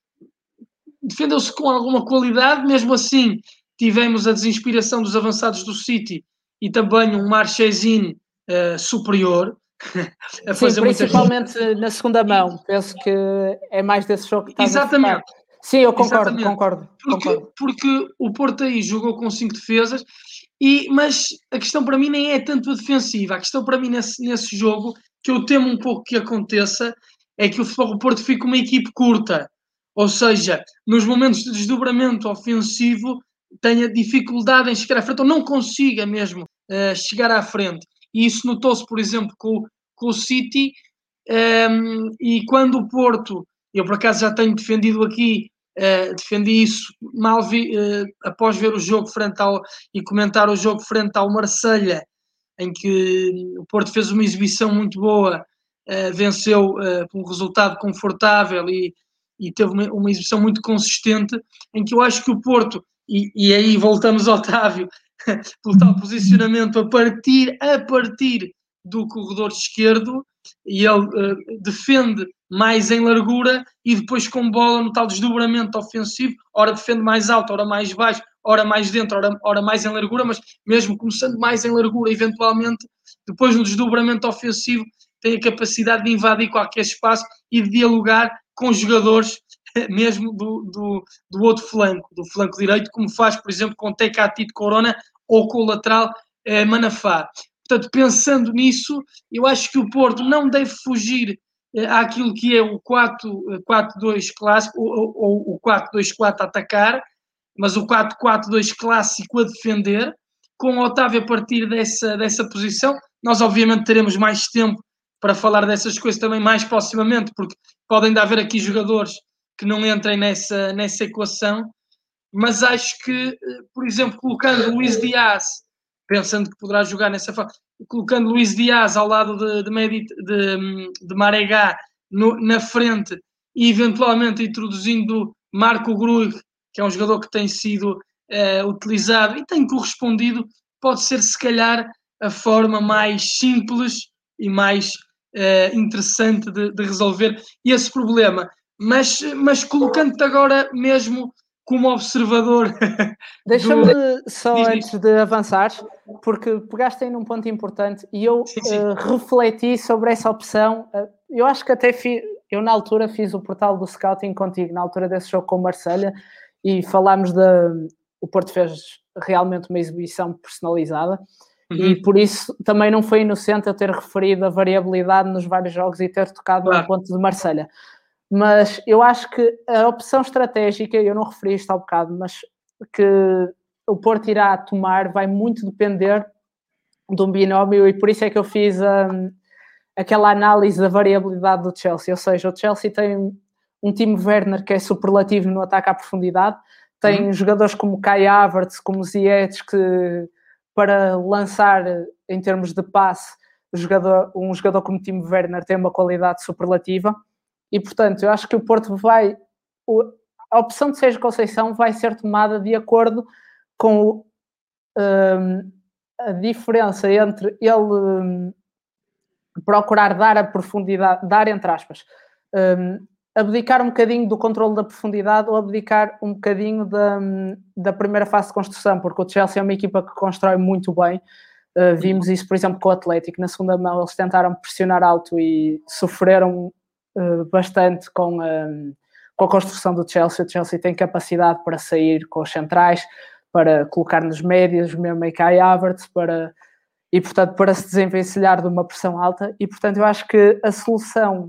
defendeu-se com alguma qualidade, mesmo assim tivemos a desinspiração dos avançados do City e também um Marchesin uh, superior
a Sim, principalmente muitas... na segunda mão, penso que é mais desse jogo que estás
Exatamente.
a focar. Sim, eu concordo, Exatamente. concordo.
Porque,
concordo.
porque o Porto aí jogou com cinco defesas, e, mas a questão para mim nem é tanto a defensiva. A questão para mim nesse, nesse jogo, que eu temo um pouco que aconteça, é que o Futebol do Porto fique uma equipe curta. Ou seja, nos momentos de desdobramento ofensivo, tenha dificuldade em chegar à frente, ou não consiga mesmo uh, chegar à frente. E isso notou-se, por exemplo, com, com o City, um, e quando o Porto, eu por acaso já tenho defendido aqui, uh, defendi isso mal vi, uh, após ver o jogo frente ao, e comentar o jogo frente ao Marselha, em que o Porto fez uma exibição muito boa, uh, venceu uh, por um resultado confortável e, e teve uma, uma exibição muito consistente, em que eu acho que o Porto, e, e aí voltamos ao Otávio, pelo tal posicionamento a partir, a partir do corredor esquerdo, e ele uh, defende mais em largura e depois com bola no tal desdobramento ofensivo, ora defende mais alto, ora mais baixo, ora mais dentro, ora, ora mais em largura, mas mesmo começando mais em largura, eventualmente, depois no desdobramento ofensivo, tem a capacidade de invadir qualquer espaço e de dialogar com jogadores mesmo do, do, do outro flanco, do flanco direito, como faz, por exemplo, com Tecatito Corona ou com o lateral eh, Manafá. Portanto, pensando nisso, eu acho que o Porto não deve fugir eh, àquilo que é o quatro dois clássico, ou, ou o quatro dois quatro a atacar, mas o quatro quatro dois clássico a defender, com o Otávio a partir dessa, dessa posição. Nós, obviamente, teremos mais tempo para falar dessas coisas também mais proximamente, porque podem haver aqui jogadores que não entrem nessa, nessa equação, mas acho que, por exemplo, colocando Luís Dias, pensando que poderá jogar nessa fase, colocando Luís Dias ao lado de, de, Medit, de, de Marega no, na frente e eventualmente introduzindo Marco Gruig, que é um jogador que tem sido uh, utilizado e tem correspondido, pode ser se calhar a forma mais simples e mais uh, interessante de, de resolver esse problema. Mas, mas colocando-te agora mesmo como observador.
Deixa-me do... só Diz antes isso. de avançar, porque pegaste aí num ponto importante e eu sim, sim. Uh, refleti sobre essa opção. Uh, eu acho que até fi... eu na altura fiz o portal do scouting contigo, na altura desse jogo com o Marselha, e falámos de o Porto fez realmente uma exibição personalizada. Uhum. E por isso também não foi inocente eu ter referido a variabilidade nos vários jogos e ter tocado claro. no ponto de Marselha. Mas eu acho que a opção estratégica, eu não referi isto há um bocado, mas que o Porto irá tomar vai muito depender de um binómio, e por isso é que eu fiz um, aquela análise da variabilidade do Chelsea. Ou seja, o Chelsea tem um Timo Werner que é superlativo no ataque à profundidade, tem uhum. jogadores como Kai Havertz, como Ziyech, que para lançar em termos de passe, jogador, um jogador como Timo Werner tem uma qualidade superlativa. E, portanto, eu acho que o Porto vai... A opção de Sérgio Conceição vai ser tomada de acordo com um, a diferença entre ele um, procurar dar a profundidade, dar entre aspas, um, abdicar um bocadinho do controle da profundidade ou abdicar um bocadinho da, da primeira fase de construção, porque o Chelsea é uma equipa que constrói muito bem. Uh, vimos isso, por exemplo, com o Atlético. Na segunda mão eles tentaram pressionar alto e sofreram Uh, bastante com, um, com a construção do Chelsea. O Chelsea tem capacidade para sair com os centrais, para colocar nos médios, mesmo em Kai Havertz, para, e portanto para se desenvencilhar de uma pressão alta. E portanto eu acho que a solução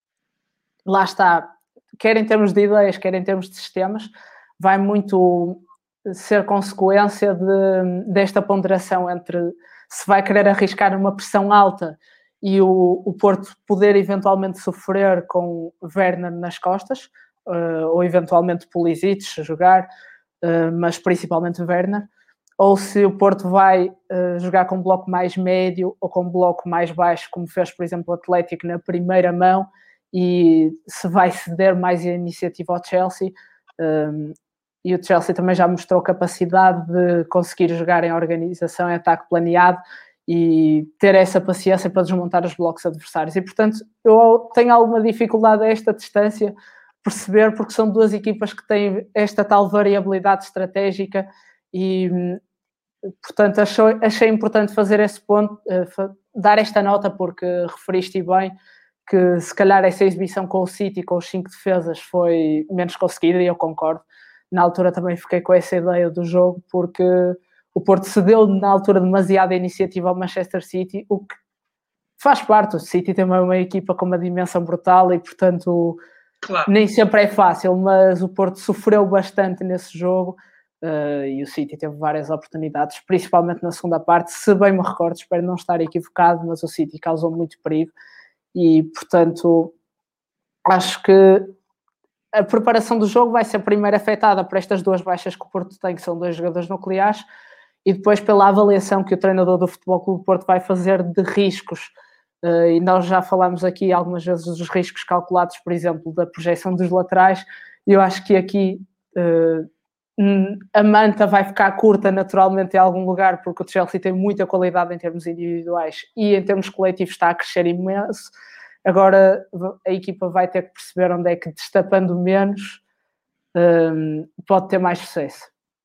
lá está, quer em termos de ideias, quer em termos de sistemas, vai muito ser consequência de, desta ponderação entre se vai querer arriscar uma pressão alta e o, o Porto poder eventualmente sofrer com Werner nas costas, uh, ou eventualmente Pulisic a jogar, uh, mas principalmente Werner, ou se o Porto vai uh, jogar com um bloco mais médio ou com um bloco mais baixo, como fez, por exemplo, o Atlético na primeira mão, e se vai ceder mais a iniciativa ao Chelsea. Um, e o Chelsea também já mostrou capacidade de conseguir jogar em organização, em ataque planeado e ter essa paciência para desmontar os blocos adversários. E, portanto, eu tenho alguma dificuldade a esta distância perceber, porque são duas equipas que têm esta tal variabilidade estratégica e, portanto, achou, achei importante fazer esse ponto, uh, dar esta nota, porque referiste bem que se calhar essa exibição com o City, com os cinco defesas, foi menos conseguida, e eu concordo. Na altura também fiquei com essa ideia do jogo, porque o Porto cedeu na altura demasiada iniciativa ao Manchester City, o que faz parte. O City também é uma equipa com uma dimensão brutal e, portanto, claro, nem sempre é fácil, mas o Porto sofreu bastante nesse jogo. Uh, e o City teve várias oportunidades, principalmente na segunda parte, se bem me recordo, espero não estar equivocado, mas o City causou muito perigo e, portanto, acho que a preparação do jogo vai ser primeiro afetada por estas duas baixas que o Porto tem, que são dois jogadores nucleares, e depois pela avaliação que o treinador do Futebol Clube do Porto vai fazer de riscos. Uh, e nós já falámos aqui algumas vezes dos riscos calculados, por exemplo, da projeção dos laterais, e eu acho que aqui uh, a manta vai ficar curta naturalmente em algum lugar, porque o Chelsea tem muita qualidade em termos individuais e em termos coletivos está a crescer imenso. Agora a equipa vai ter que perceber onde é que, destapando menos, um, pode ter mais sucesso.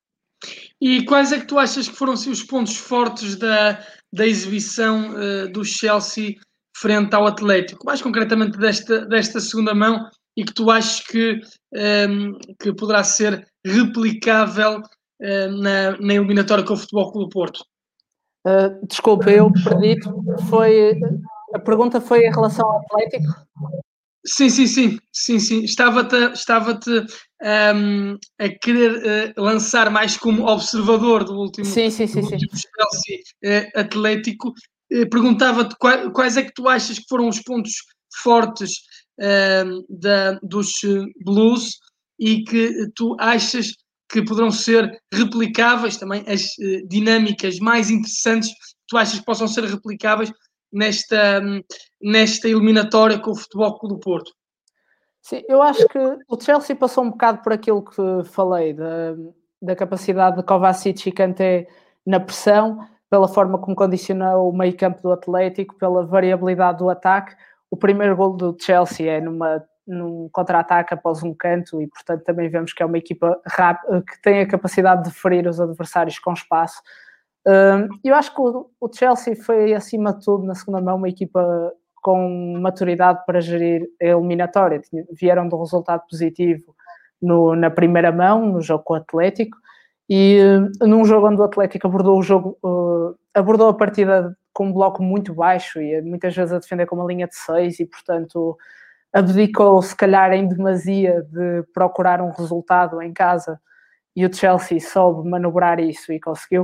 E quais é que tu achas que foram assim, os pontos fortes da, da exibição uh, do Chelsea frente ao Atlético? Mais concretamente desta, desta segunda mão, e que tu achas que, um, que poderá ser replicável uh, na, na eliminatória com o Futebol Clube do Porto?
Uh, desculpa, eu perdi. Foi, a pergunta foi em relação ao Atlético?
Sim, sim, sim, sim, sim. Estava-te, estava-te um, a querer uh, lançar mais como observador do último,
sim, sim, sim,
do último
sim.
Chelsea uh, Atlético. Uh, perguntava-te quais, quais é que tu achas que foram os pontos fortes uh, da, dos Blues, e que tu achas que poderão ser replicáveis, também as uh, dinâmicas mais interessantes que tu achas que possam ser replicáveis nesta, nesta eliminatória com o Futebol Clube do Porto?
Sim, eu acho que o Chelsea passou um bocado por aquilo que falei, da, da capacidade de Kovacic e Kanté na pressão, pela forma como condicionou o meio campo do Atlético, pela variabilidade do ataque. O primeiro gol do Chelsea é numa, num contra-ataque após um canto, e portanto também vemos que é uma equipa rápida, que tem a capacidade de ferir os adversários com espaço. Eu acho que o Chelsea foi, acima de tudo, na segunda mão, uma equipa com maturidade para gerir a eliminatória. Vieram de um resultado positivo no, na primeira mão, no jogo com o Atlético, e num jogo onde o Atlético abordou o jogo, uh, abordou a partida com um bloco muito baixo e muitas vezes a defender com uma linha de seis, e portanto abdicou se calhar em demasia de procurar um resultado em casa, e o Chelsea soube manobrar isso e conseguiu.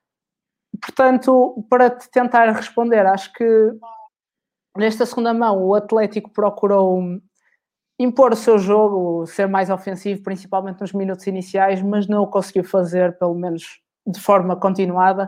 Portanto, para te tentar responder, acho que nesta segunda mão o Atlético procurou impor o seu jogo, ser mais ofensivo, principalmente nos minutos iniciais, mas não o conseguiu fazer, pelo menos de forma continuada,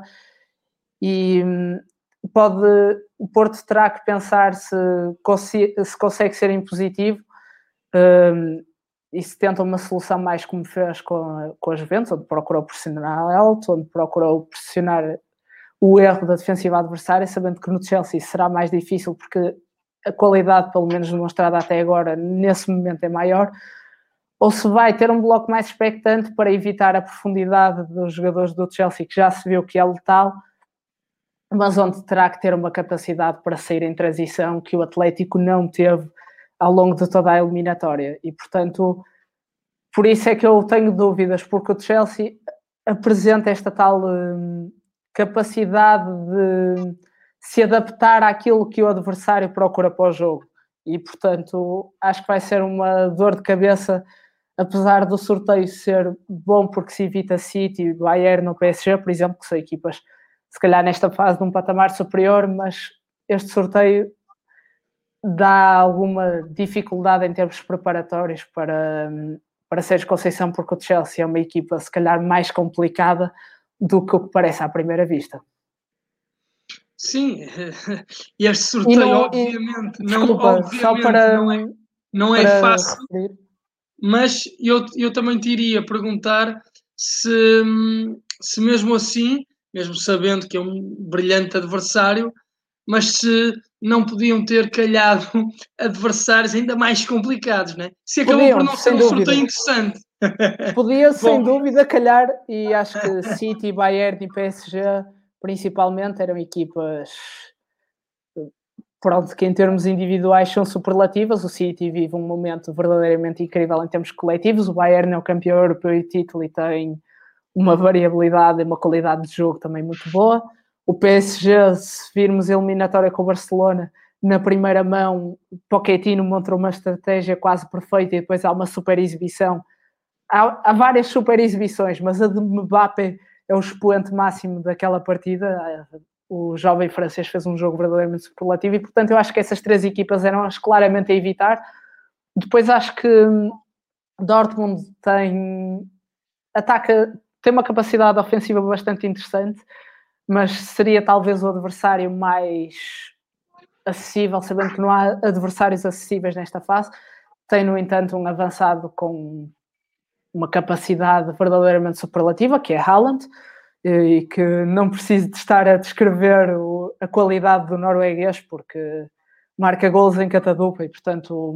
e pode, o Porto terá que pensar se, se consegue ser impositivo, um, e se tenta uma solução mais como fez com, com as Juventus, onde procurou pressionar alto, onde procurou pressionar o erro da defensiva adversária, sabendo que no Chelsea será mais difícil, porque a qualidade, pelo menos demonstrada até agora, nesse momento é maior, ou se vai ter um bloco mais expectante para evitar a profundidade dos jogadores do Chelsea, que já se viu que é letal, mas onde terá que ter uma capacidade para sair em transição que o Atlético não teve ao longo de toda a eliminatória. E, portanto, por isso é que eu tenho dúvidas, porque o Chelsea apresenta esta tal hum, capacidade de se adaptar àquilo que o adversário procura para o jogo. E, portanto, acho que vai ser uma dor de cabeça, apesar do sorteio ser bom porque se evita City, Bayern ou P S G, por exemplo, que são equipas, se calhar nesta fase de um patamar superior, mas este sorteio dá alguma dificuldade em termos preparatórios para, para Sérgio Conceição, porque o Chelsea é uma equipa se calhar mais complicada do que o que parece à primeira vista.
Sim, este sorteio, não, obviamente,
e,
não,
desculpa,
obviamente
só para,
não é, não é fácil, referir. Mas eu, eu também te iria perguntar se, se mesmo assim, mesmo sabendo que é um brilhante adversário, mas se não podiam ter calhado adversários ainda mais complicados, né? Se acabou podiam, por não ser um dúvida. sorteio interessante.
Podia, sem dúvida, calhar, e acho que City, Bayern e P S G, principalmente, eram equipas, pronto, que em termos individuais são superlativas. O City vive um momento verdadeiramente incrível em termos coletivos. O Bayern é o campeão europeu e título e tem uma variabilidade e uma qualidade de jogo também muito boa. O P S G, se virmos a eliminatória com o Barcelona, na primeira mão, Pochettino montou uma estratégia quase perfeita e depois há uma super exibição. Há, há várias super exibições, mas a de Mbappé é o expoente máximo daquela partida. O jovem francês fez um jogo verdadeiramente superlativo e, portanto, eu acho que essas três equipas eram as claramente a evitar. Depois acho que Dortmund tem ataca, tem uma capacidade ofensiva bastante interessante, mas seria talvez o adversário mais acessível, sabendo que não há adversários acessíveis nesta fase. Tem, no entanto, um avançado com uma capacidade verdadeiramente superlativa, que é Haaland, e que não preciso de estar a descrever o, a qualidade do norueguês, porque marca golos em catadupa e, portanto,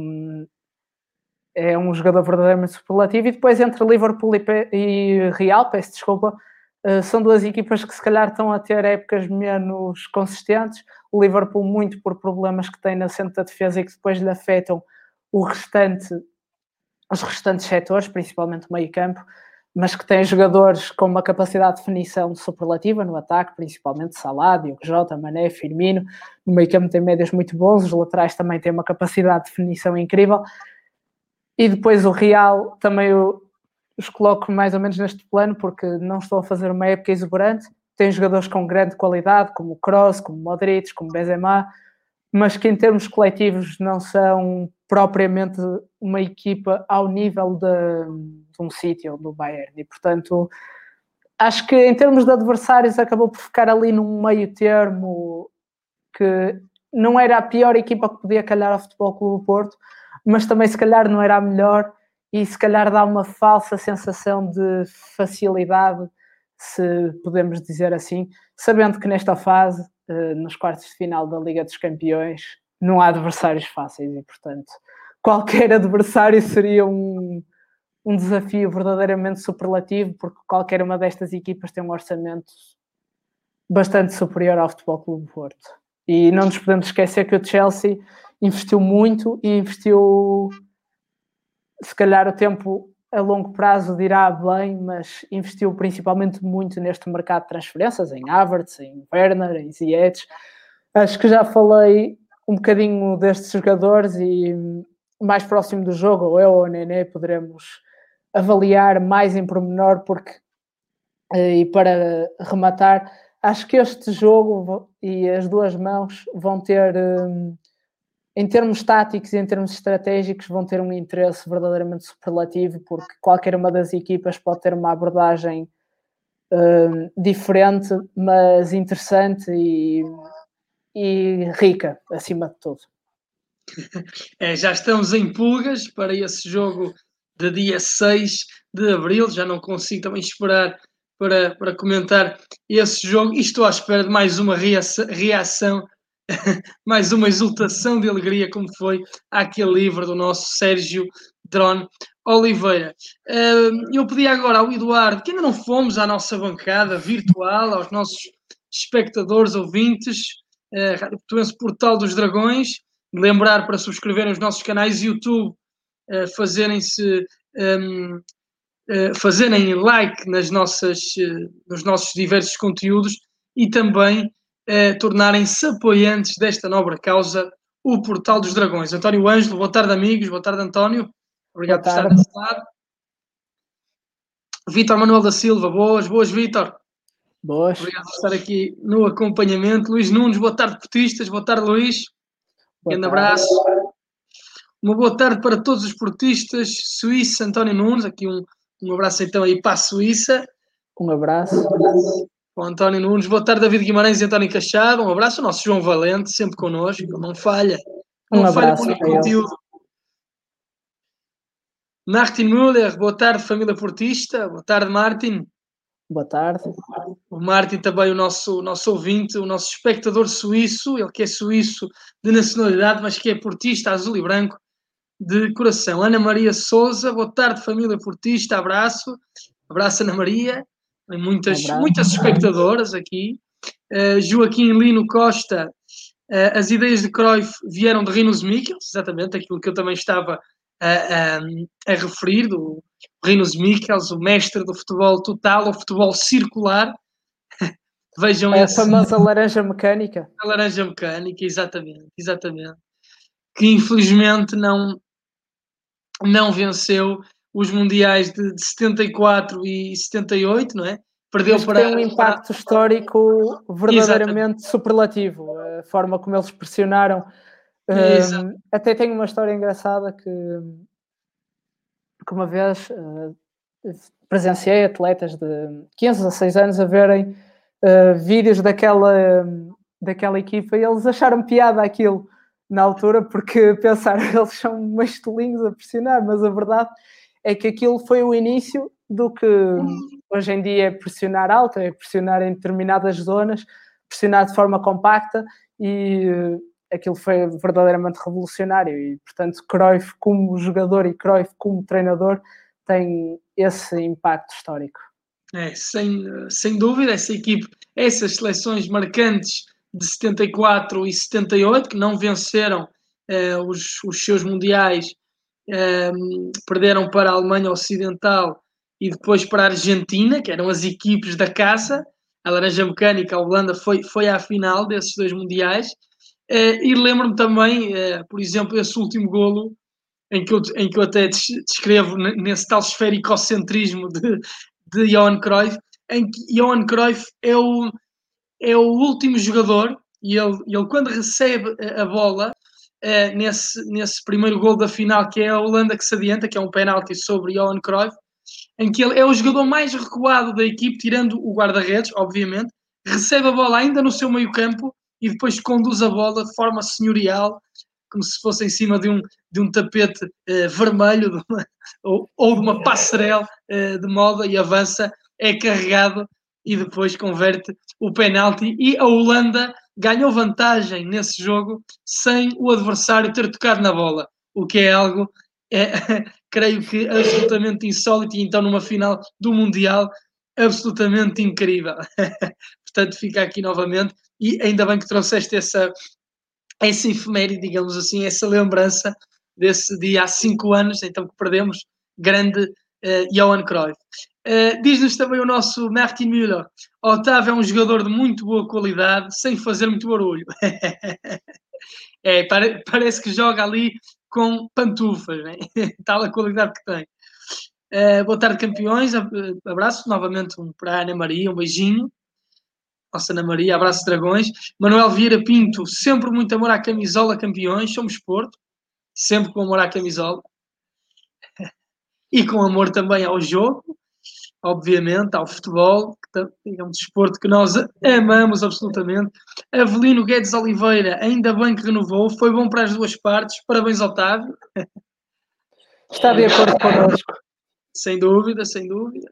é um jogador verdadeiramente superlativo. E depois, entre Liverpool e, P- e Real, peço desculpa, uh, são duas equipas que se calhar estão a ter épocas menos consistentes. O Liverpool muito por problemas que tem na centro da defesa e que depois lhe afetam o restante, os restantes setores, principalmente o meio campo, mas que tem jogadores com uma capacidade de definição superlativa no ataque, principalmente Salah, Diogo Jota, Mané, Firmino. No meio campo tem médias muito bons, os laterais também têm uma capacidade de definição incrível. E depois o Real também eu os coloco mais ou menos neste plano, porque não estou a fazer uma época exuberante. Tem jogadores com grande qualidade, como o Kroos, como o Modric, como o Benzema, mas que em termos coletivos não são propriamente uma equipa ao nível de, de um City ou do Bayern. E, portanto, acho que em termos de adversários acabou por ficar ali num meio termo que não era a pior equipa que podia calhar ao Futebol Clube do Porto, mas também se calhar não era a melhor e se calhar dá uma falsa sensação de facilidade, se podemos dizer assim, sabendo que nesta fase, nos quartos de final da Liga dos Campeões, não há adversários fáceis e, portanto, qualquer adversário seria um, um desafio verdadeiramente superlativo, porque qualquer uma destas equipas tem um orçamento bastante superior ao Futebol Clube do Porto. E não nos podemos esquecer que o Chelsea investiu muito e investiu, se calhar o tempo a longo prazo dirá bem, mas investiu principalmente muito neste mercado de transferências, em Havertz, em Werner, em Ziyech. Acho que já falei um bocadinho destes jogadores e mais próximo do jogo, ou eu ou o Nené, poderemos avaliar mais em pormenor, porque, e para rematar, acho que este jogo e as duas mãos vão ter, em termos táticos e em termos estratégicos, vão ter um interesse verdadeiramente superlativo, porque qualquer uma das equipas pode ter uma abordagem uh, diferente, mas interessante e, e rica, acima de tudo.
É, já estamos em pulgas para esse jogo de dia seis de abril, já não consigo também esperar para, para comentar esse jogo e estou à espera de mais uma reação, reação mais uma exultação de alegria, como foi aquele livro do nosso Sérgio Drone Oliveira. Eu pedi agora ao Eduardo, que ainda não fomos à nossa bancada virtual, aos nossos espectadores, ouvintes, Rádio Portuense Portal dos Dragões, lembrar para subscreverem os nossos canais YouTube, fazerem-se um, fazerem like nas nossas, nos nossos diversos conteúdos e também tornarem-se apoiantes desta nobre causa, o Portal dos Dragões. António Ângelo, boa tarde, amigos. Boa tarde, António. Obrigado por estar nesse lado. Vítor Manuel da Silva, boas, boas, Vítor.
Boas.
Obrigado por estar aqui no acompanhamento. Luís Nunes, boa tarde, portistas. Boa tarde, Luís. Um grande abraço. Uma boa tarde para todos os portistas. Suíça, António Nunes. Aqui um, um abraço então aí para a Suíça.
Um abraço.
O António Nunes, boa tarde, David Guimarães e António Cachado. Um abraço ao nosso João Valente, sempre connosco, não falha. Não
Um
falha
abraço
muito
para ele.
conteúdo. Martin Müller, boa tarde, família portista. Boa tarde, Martin.
Boa tarde.
O Martin também, o nosso, nosso ouvinte, o nosso espectador suíço, ele que é suíço de nacionalidade, mas que é portista azul e branco de coração. Ana Maria Souza, boa tarde, família portista, abraço. Abraço, Ana Maria. Tem muitas,
Um
muitas espectadoras aqui. Uh, Joaquim Lino Costa, uh, as ideias de Cruyff vieram de Rinus Michels, exatamente aquilo que eu também estava a, a, a referir, do Rinus Michels, o mestre do futebol total, o futebol circular. Vejam
é
esse.
A famosa laranja mecânica.
A laranja mecânica, exatamente, exatamente. Que infelizmente não, não venceu os mundiais de, de setenta e quatro e setenta e oito, não é? Perdeu
Mas que
para,
tem um impacto
para...
histórico verdadeiramente
Exatamente.
superlativo. A forma como eles pressionaram. Um, até tem uma história engraçada que, que uma vez uh, presenciei atletas de quinze a seis anos a verem uh, vídeos daquela, daquela equipa e eles acharam piada aquilo na altura porque pensaram que eles são mais tolinhos a pressionar, mas a verdade é que aquilo foi o início do que hoje em dia é pressionar alto, é pressionar em determinadas zonas, pressionar de forma compacta e uh, aquilo foi verdadeiramente revolucionário e, portanto, Cruyff como jogador e Cruyff como treinador tem esse impacto histórico.
É, sem, sem dúvida, essa equipe, essas seleções marcantes de setenta e quatro e setenta e oito, que não venceram uh, os, os seus mundiais, uh, perderam para a Alemanha Ocidental e depois para a Argentina, que eram as equipes da casa. A Laranja Mecânica, a Holanda, foi, foi à final desses dois mundiais. Uh, e lembro-me também, uh, por exemplo, esse último golo em que eu, em que eu até descrevo nesse tal esfericocentrismo de, de Johan Cruyff, em que Johan Cruyff é o, é o último jogador e ele, ele quando recebe a bola uh, nesse, nesse primeiro gol da final, que é a Holanda que se adianta, que é um penalti sobre Johan Cruyff, em que ele é o jogador mais recuado da equipe, tirando o guarda-redes, obviamente, recebe a bola ainda no seu meio campo e depois conduz a bola de forma senhorial, como se fosse em cima de um, de um tapete uh, vermelho de uma, ou, ou de uma passarela uh, de moda e avança, é carregado e depois converte o penalti e a Holanda ganhou vantagem nesse jogo sem o adversário ter tocado na bola, o que é algo, é, creio que absolutamente insólito e então numa final do Mundial absolutamente incrível. Portanto, fica aqui novamente e ainda bem que trouxeste essa essa efeméride, digamos assim, essa lembrança desse dia há cinco anos, então que perdemos, grande uh, Johan Cruyff. Uh, diz-nos também o nosso Martin Müller, Otávio é um jogador de muito boa qualidade, sem fazer muito barulho. é, pare, parece que joga ali com pantufas, né? Tal a qualidade que tem. Uh, boa tarde, campeões, abraço novamente um, para a Ana Maria, um beijinho. Nossa Ana Maria, abraço dragões. Manuel Vieira Pinto, sempre muito amor à camisola, campeões, somos Porto, sempre com amor à camisola. E com amor também ao jogo, obviamente, ao futebol, que é um desporto que nós amamos absolutamente. Avelino Guedes Oliveira, ainda bem que renovou, foi bom para as duas partes, parabéns Otávio.
Está de acordo connosco.
Sem dúvida, sem dúvida.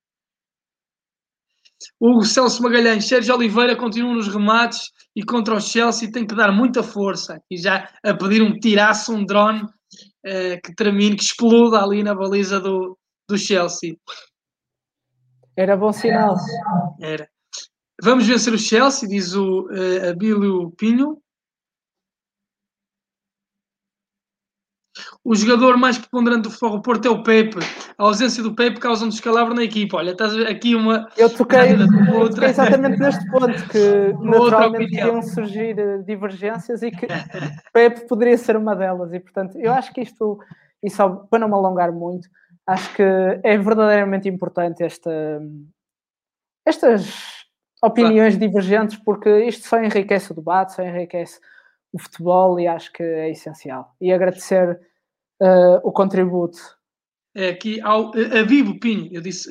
O Celso Magalhães, Sérgio Oliveira continua nos remates e contra o Chelsea tem que dar muita força. E já a pedir um tiraço, um drone uh, que termine, que exploda ali na baliza do, do Chelsea.
Era bom sinal.
Era. Vamos vencer o Chelsea, diz o uh, Abílio Pinho. O jogador mais preponderante do Futebol do Porto é o Pepe. A ausência do Pepe causa um descalabro na equipa. Olha, estás a ver aqui uma...
Eu toquei,
outra...
eu toquei exatamente neste ponto, que
uma
naturalmente iam surgir divergências e que Pepe poderia ser uma delas. E, portanto, eu acho que isto, e só para não me alongar muito, acho que é verdadeiramente importante esta, estas opiniões claro. divergentes, porque isto só enriquece o debate, só enriquece o futebol e acho que é essencial. E agradecer uh, o contributo.
É aqui ao a Bibo Pinho, eu disse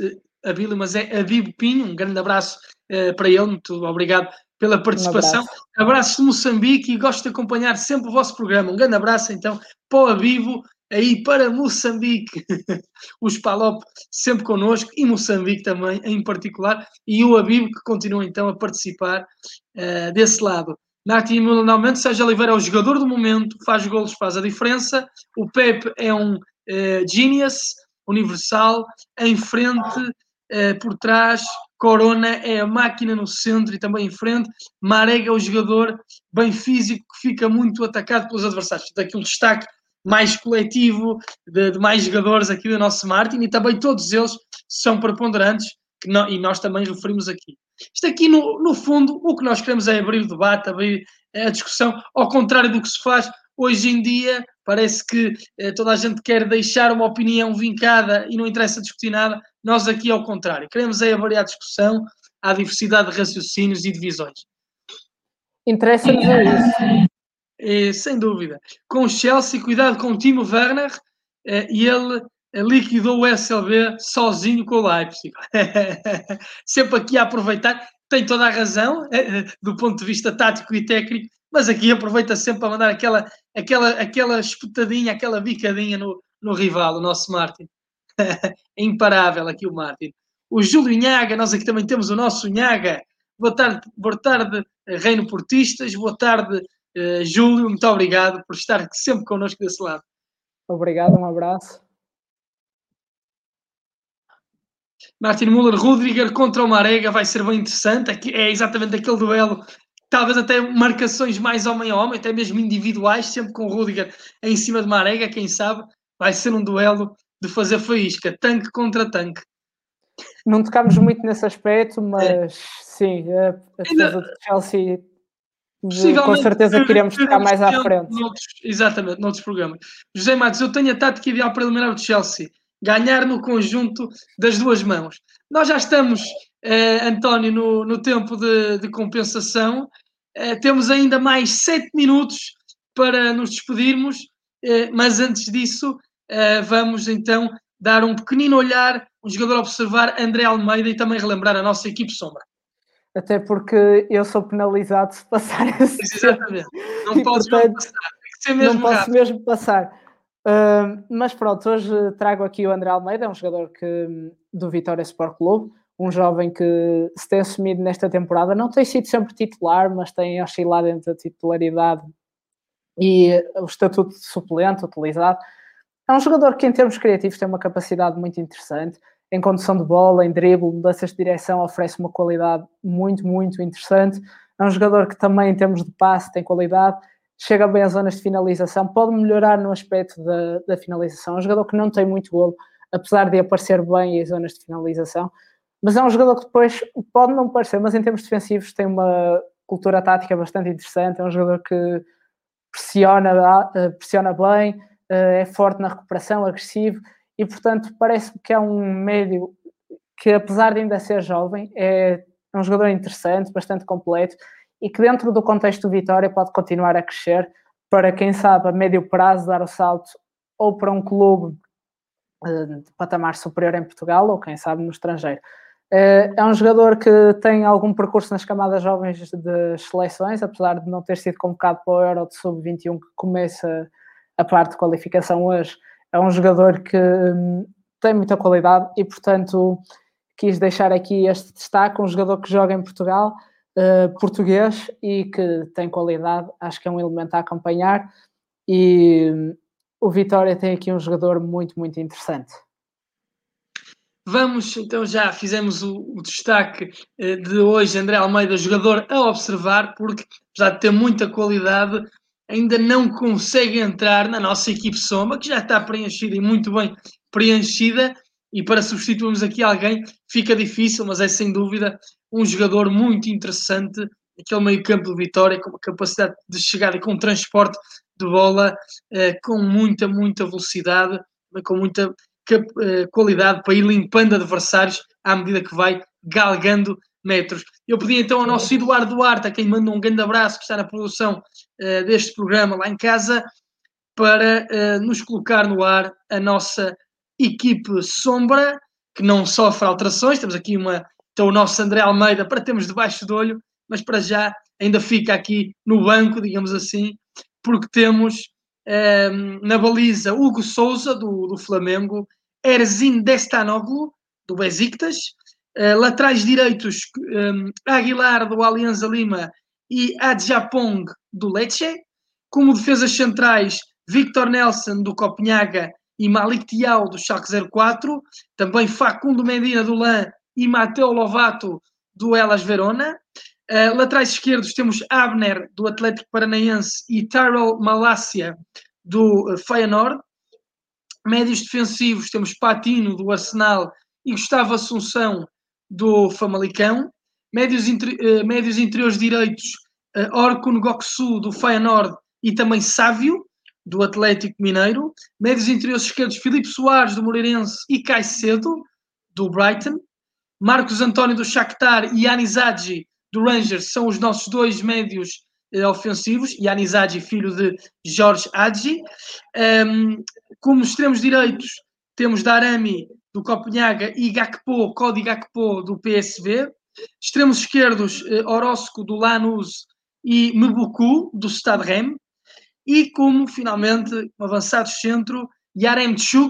Abílio, mas é Abibo Pinho. Um grande abraço uh, para ele, muito obrigado pela participação.
Um abraço.
Abraços de Moçambique e gosto de acompanhar sempre o vosso programa. Um grande abraço então para o Abibo, aí para Moçambique. Os Palop sempre connosco e Moçambique também em particular, e o Abibo que continua então a participar uh, desse lado. Martin Milonalmente, Sérgio Oliveira é o jogador do momento, faz golos, faz a diferença. O Pepe é um uh, genius, universal, em frente, uh, por trás. Corona é a máquina no centro e também em frente. Marega é o jogador bem físico que fica muito atacado pelos adversários. Daqui um destaque mais coletivo, de, de mais jogadores aqui do nosso Martin, e também todos eles são preponderantes, que não, e nós também referimos aqui. Isto aqui, no, no fundo, o que nós queremos é abrir o debate, abrir a discussão, ao contrário do que se faz hoje em dia. Parece que eh, toda a gente quer deixar uma opinião vincada e não interessa discutir nada. Nós aqui, ao contrário, queremos é abrir a discussão à diversidade de raciocínios e divisões.
Interessa-nos é isso.
É, sem dúvida. Com o Chelsea, cuidado com o Timo Werner, eh, e ele liquidou o S L B sozinho com o Leipzig. Sempre aqui a aproveitar, tem toda a razão, eh, do ponto de vista tático e técnico, mas aqui aproveita sempre para mandar aquela, aquela, aquela espetadinha, aquela bicadinha no, no rival, o nosso Martin. É imparável aqui o Martin. O Júlio Inhaga, nós aqui também temos o nosso Inhaga. Boa tarde, boa tarde, Reino Portistas, boa tarde, uh, Júlio, muito obrigado por estar sempre connosco desse lado.
Obrigado, um abraço.
Martin Müller, Rudiger contra o Marega vai ser bem interessante. Aqui é exatamente aquele duelo, talvez até marcações mais homem a homem, até mesmo individuais, sempre com o Rudiger em cima de Marega, quem sabe. Vai ser um duelo de fazer faísca, tanque contra tanque.
Não tocámos muito nesse aspecto, mas é. sim, a, a defesa do Chelsea de, com certeza que iremos tocar mais à frente.
Noutros, exatamente, noutros programas. José Matos, eu tenho a tática ideal para eliminar o Chelsea. Ganhar no conjunto das duas mãos. Nós já estamos, eh, António, no, no tempo de, de compensação. Eh, temos ainda mais sete minutos para nos despedirmos, eh, mas antes disso, eh, vamos então dar um pequenino olhar, um jogador a observar, André Almeida, e também relembrar a nossa equipe sombra.
Até porque eu sou penalizado se passar esse
Exatamente. Não
e,
podes
portanto,
mesmo passar. Tem que ser mesmo
não posso
rápido.
mesmo passar. Uh, mas pronto, hoje trago aqui o André Almeida, um jogador que, do Vitória Sport Clube, um jovem que se tem assumido nesta temporada. Não tem sido sempre titular, mas tem oscilado entre a titularidade e o estatuto de suplente utilizado. É um jogador que, em termos criativos, tem uma capacidade muito interessante. Em condução de bola, em drible, mudanças de direção, oferece uma qualidade muito, muito interessante. É um jogador que também, em termos de passe, tem qualidade, chega bem às zonas de finalização, pode melhorar no aspecto da, da finalização. É um jogador que não tem muito golo, apesar de aparecer bem em zonas de finalização, mas é um jogador que depois pode não parecer, mas em termos defensivos tem uma cultura tática bastante interessante. É um jogador que pressiona, pressiona bem, é forte na recuperação, agressivo, e portanto parece-me que é um médio que, apesar de ainda ser jovem, é um jogador interessante, bastante completo, e que dentro do contexto do Vitória pode continuar a crescer para, quem sabe, a médio prazo dar o salto ou para um clube de patamar superior em Portugal ou, quem sabe, no estrangeiro. É um jogador que tem algum percurso nas camadas jovens das seleções, apesar de não ter sido convocado para o Euro de sub vinte e um, que começa a parte de qualificação hoje. É um jogador que tem muita qualidade e, portanto, quis deixar aqui este destaque, um jogador que joga em Portugal, uh, português, e que tem qualidade. Acho que é um elemento a acompanhar, e um, o Vitória tem aqui um jogador muito, muito interessante.
Vamos, então já fizemos o, o destaque uh, de hoje, André Almeida, jogador a observar, porque, apesar de ter muita qualidade, ainda não consegue entrar na nossa equipe Soma, que já está preenchida e muito bem preenchida, e para substituirmos aqui alguém fica difícil, mas é sem dúvida um jogador muito interessante, aquele meio campo do Vitória, com uma capacidade de chegada e com um transporte de bola eh, com muita, muita velocidade, com muita eh, qualidade para ir limpando adversários à medida que vai galgando metros. Eu pedi então ao nosso Eduardo Duarte, a quem manda um grande abraço, que está na produção uh, deste programa lá em casa, para uh, nos colocar no ar a nossa equipe sombra, que não sofre alterações. Temos aqui uma, então o nosso André Almeida para termos debaixo do olho, mas para já ainda fica aqui no banco, digamos assim, porque temos um, na baliza Hugo Souza, do, do Flamengo, Erzin Destanoglu, do Besiktas, uh, laterais direitos um, Aguilar, do Alianza Lima, e Adjapong, do Lecce, como defesas centrais Victor Nelson, do Copenhaga, e Malik Tiao, do Schalke zero quatro, também Facundo Medina, do Lan, e Matteo Lovato, do Hellas Verona. Uh, laterais esquerdos temos Abner, do Atlético Paranaense, e Tyrell Malacia, do uh, Feyenoord. Médios defensivos temos Patino, do Arsenal, e Gustavo Assunção, do Famalicão. Médios, interi- uh, médios interiores direitos, uh, Orkun Goksu, do Feyenoord, e também Sávio, do Atlético Mineiro. Médios interiores esquerdos, Filipe Soares, do Moreirense, e Caicedo, do Brighton. Marcos António, do Shakhtar, e Yanis Hadji, do Rangers, são os nossos dois médios eh, ofensivos. Yanis Hadji, filho de Jorge Hadji. Um, como extremos direitos, temos Darami, do Copenhaga, e Gakpo, Cody Gakpo, do P S V. Extremos esquerdos, eh, Orozco, do Lanús, e Mbuku, do Stade Rennes. E como, finalmente, avançados centro, Yaremchuk,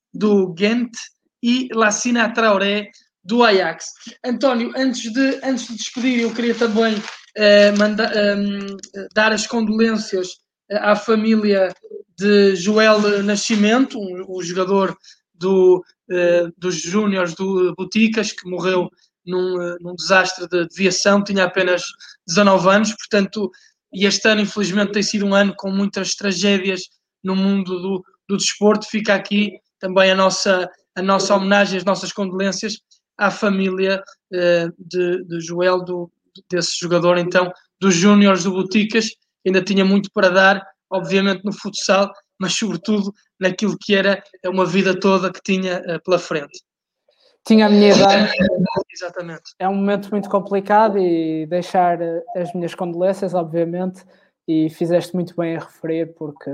do Ghent, e Lassina Traoré, do Ajax. António, antes de, antes de despedir, eu queria também uh, manda, um, dar as condolências à família de Joel Nascimento, um, o jogador do, uh, dos Júniores do Boticas, que morreu num, uh, num desastre de aviação, tinha apenas dezanove anos, portanto, e este ano, infelizmente, tem sido um ano com muitas tragédias no mundo do, do desporto. Fica aqui também a nossa, a nossa homenagem, as nossas condolências à família uh, de, de Joel, do, desse jogador, então, dos Júniores do Boticas. Ainda tinha muito para dar, obviamente, no futsal, mas, sobretudo, naquilo que era uma vida toda que tinha uh, pela frente.
Tinha a minha idade.
Exatamente.
É um momento muito complicado e deixar as minhas condolências, obviamente, e fizeste muito bem a referir, porque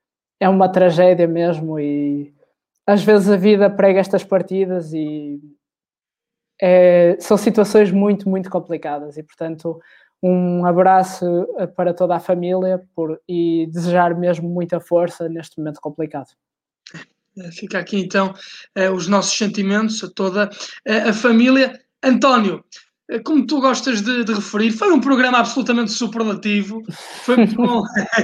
é uma tragédia mesmo e às vezes a vida prega estas partidas e é, são situações muito, muito complicadas e, portanto, um abraço para toda a família por, e desejar mesmo muita força neste momento complicado.
Fica aqui, então, os nossos sentimentos a toda a família. António, como tu gostas de, de referir, foi um programa absolutamente superlativo. Foi muito bom.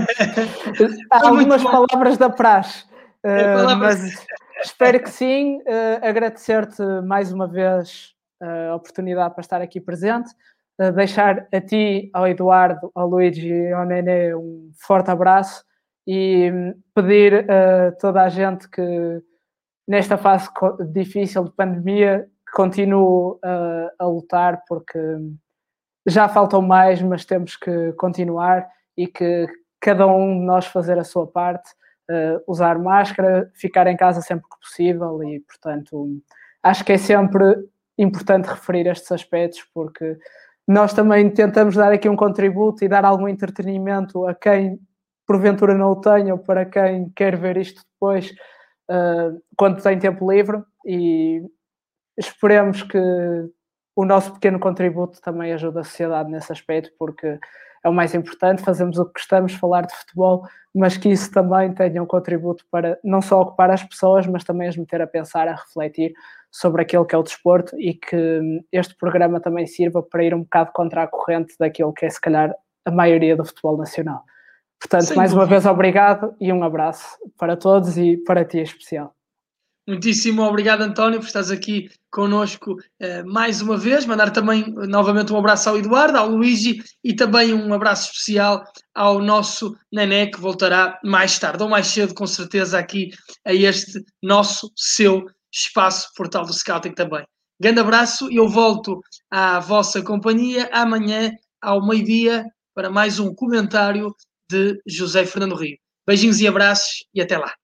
Há foi algumas bom. palavras da praxe, é, palavras... mas espero que sim. Uh, agradecer-te mais uma vez a oportunidade para estar aqui presente. Uh, deixar a ti, ao Eduardo, ao Luigi e ao Nenê um forte abraço e pedir a toda a gente que nesta fase difícil de pandemia continue uh, a lutar, porque já faltam mais, mas temos que continuar e que cada um de nós fazer a sua parte, uh, usar máscara, ficar em casa sempre que possível e, portanto, acho que é sempre importante referir estes aspectos, porque nós também tentamos dar aqui um contributo e dar algum entretenimento a quem porventura não o tenha ou para quem quer ver isto depois, uh, quando tem tempo livre, e esperemos que o nosso pequeno contributo também ajude a sociedade nesse aspecto, porque é o mais importante, fazemos o que gostamos, falar de futebol, mas que isso também tenha um contributo para não só ocupar as pessoas, mas também as meter a pensar, a refletir sobre aquilo que é o desporto, e que este programa também sirva para ir um bocado contra a corrente daquilo que é, se calhar, a maioria do futebol nacional. Portanto, Sem mais dúvida. Uma vez, obrigado e um abraço para todos e para ti em especial.
Muitíssimo obrigado, António, por estares aqui connosco uh, mais uma vez. Mandar também novamente um abraço ao Eduardo, ao Luigi, e também um abraço especial ao nosso Nené, que voltará mais tarde ou mais cedo, com certeza, aqui a este nosso, seu espaço Portal do Scouting também. Grande abraço e eu volto à vossa companhia amanhã ao meio-dia para mais um comentário de José Fernando Rio. Beijinhos e abraços e até lá.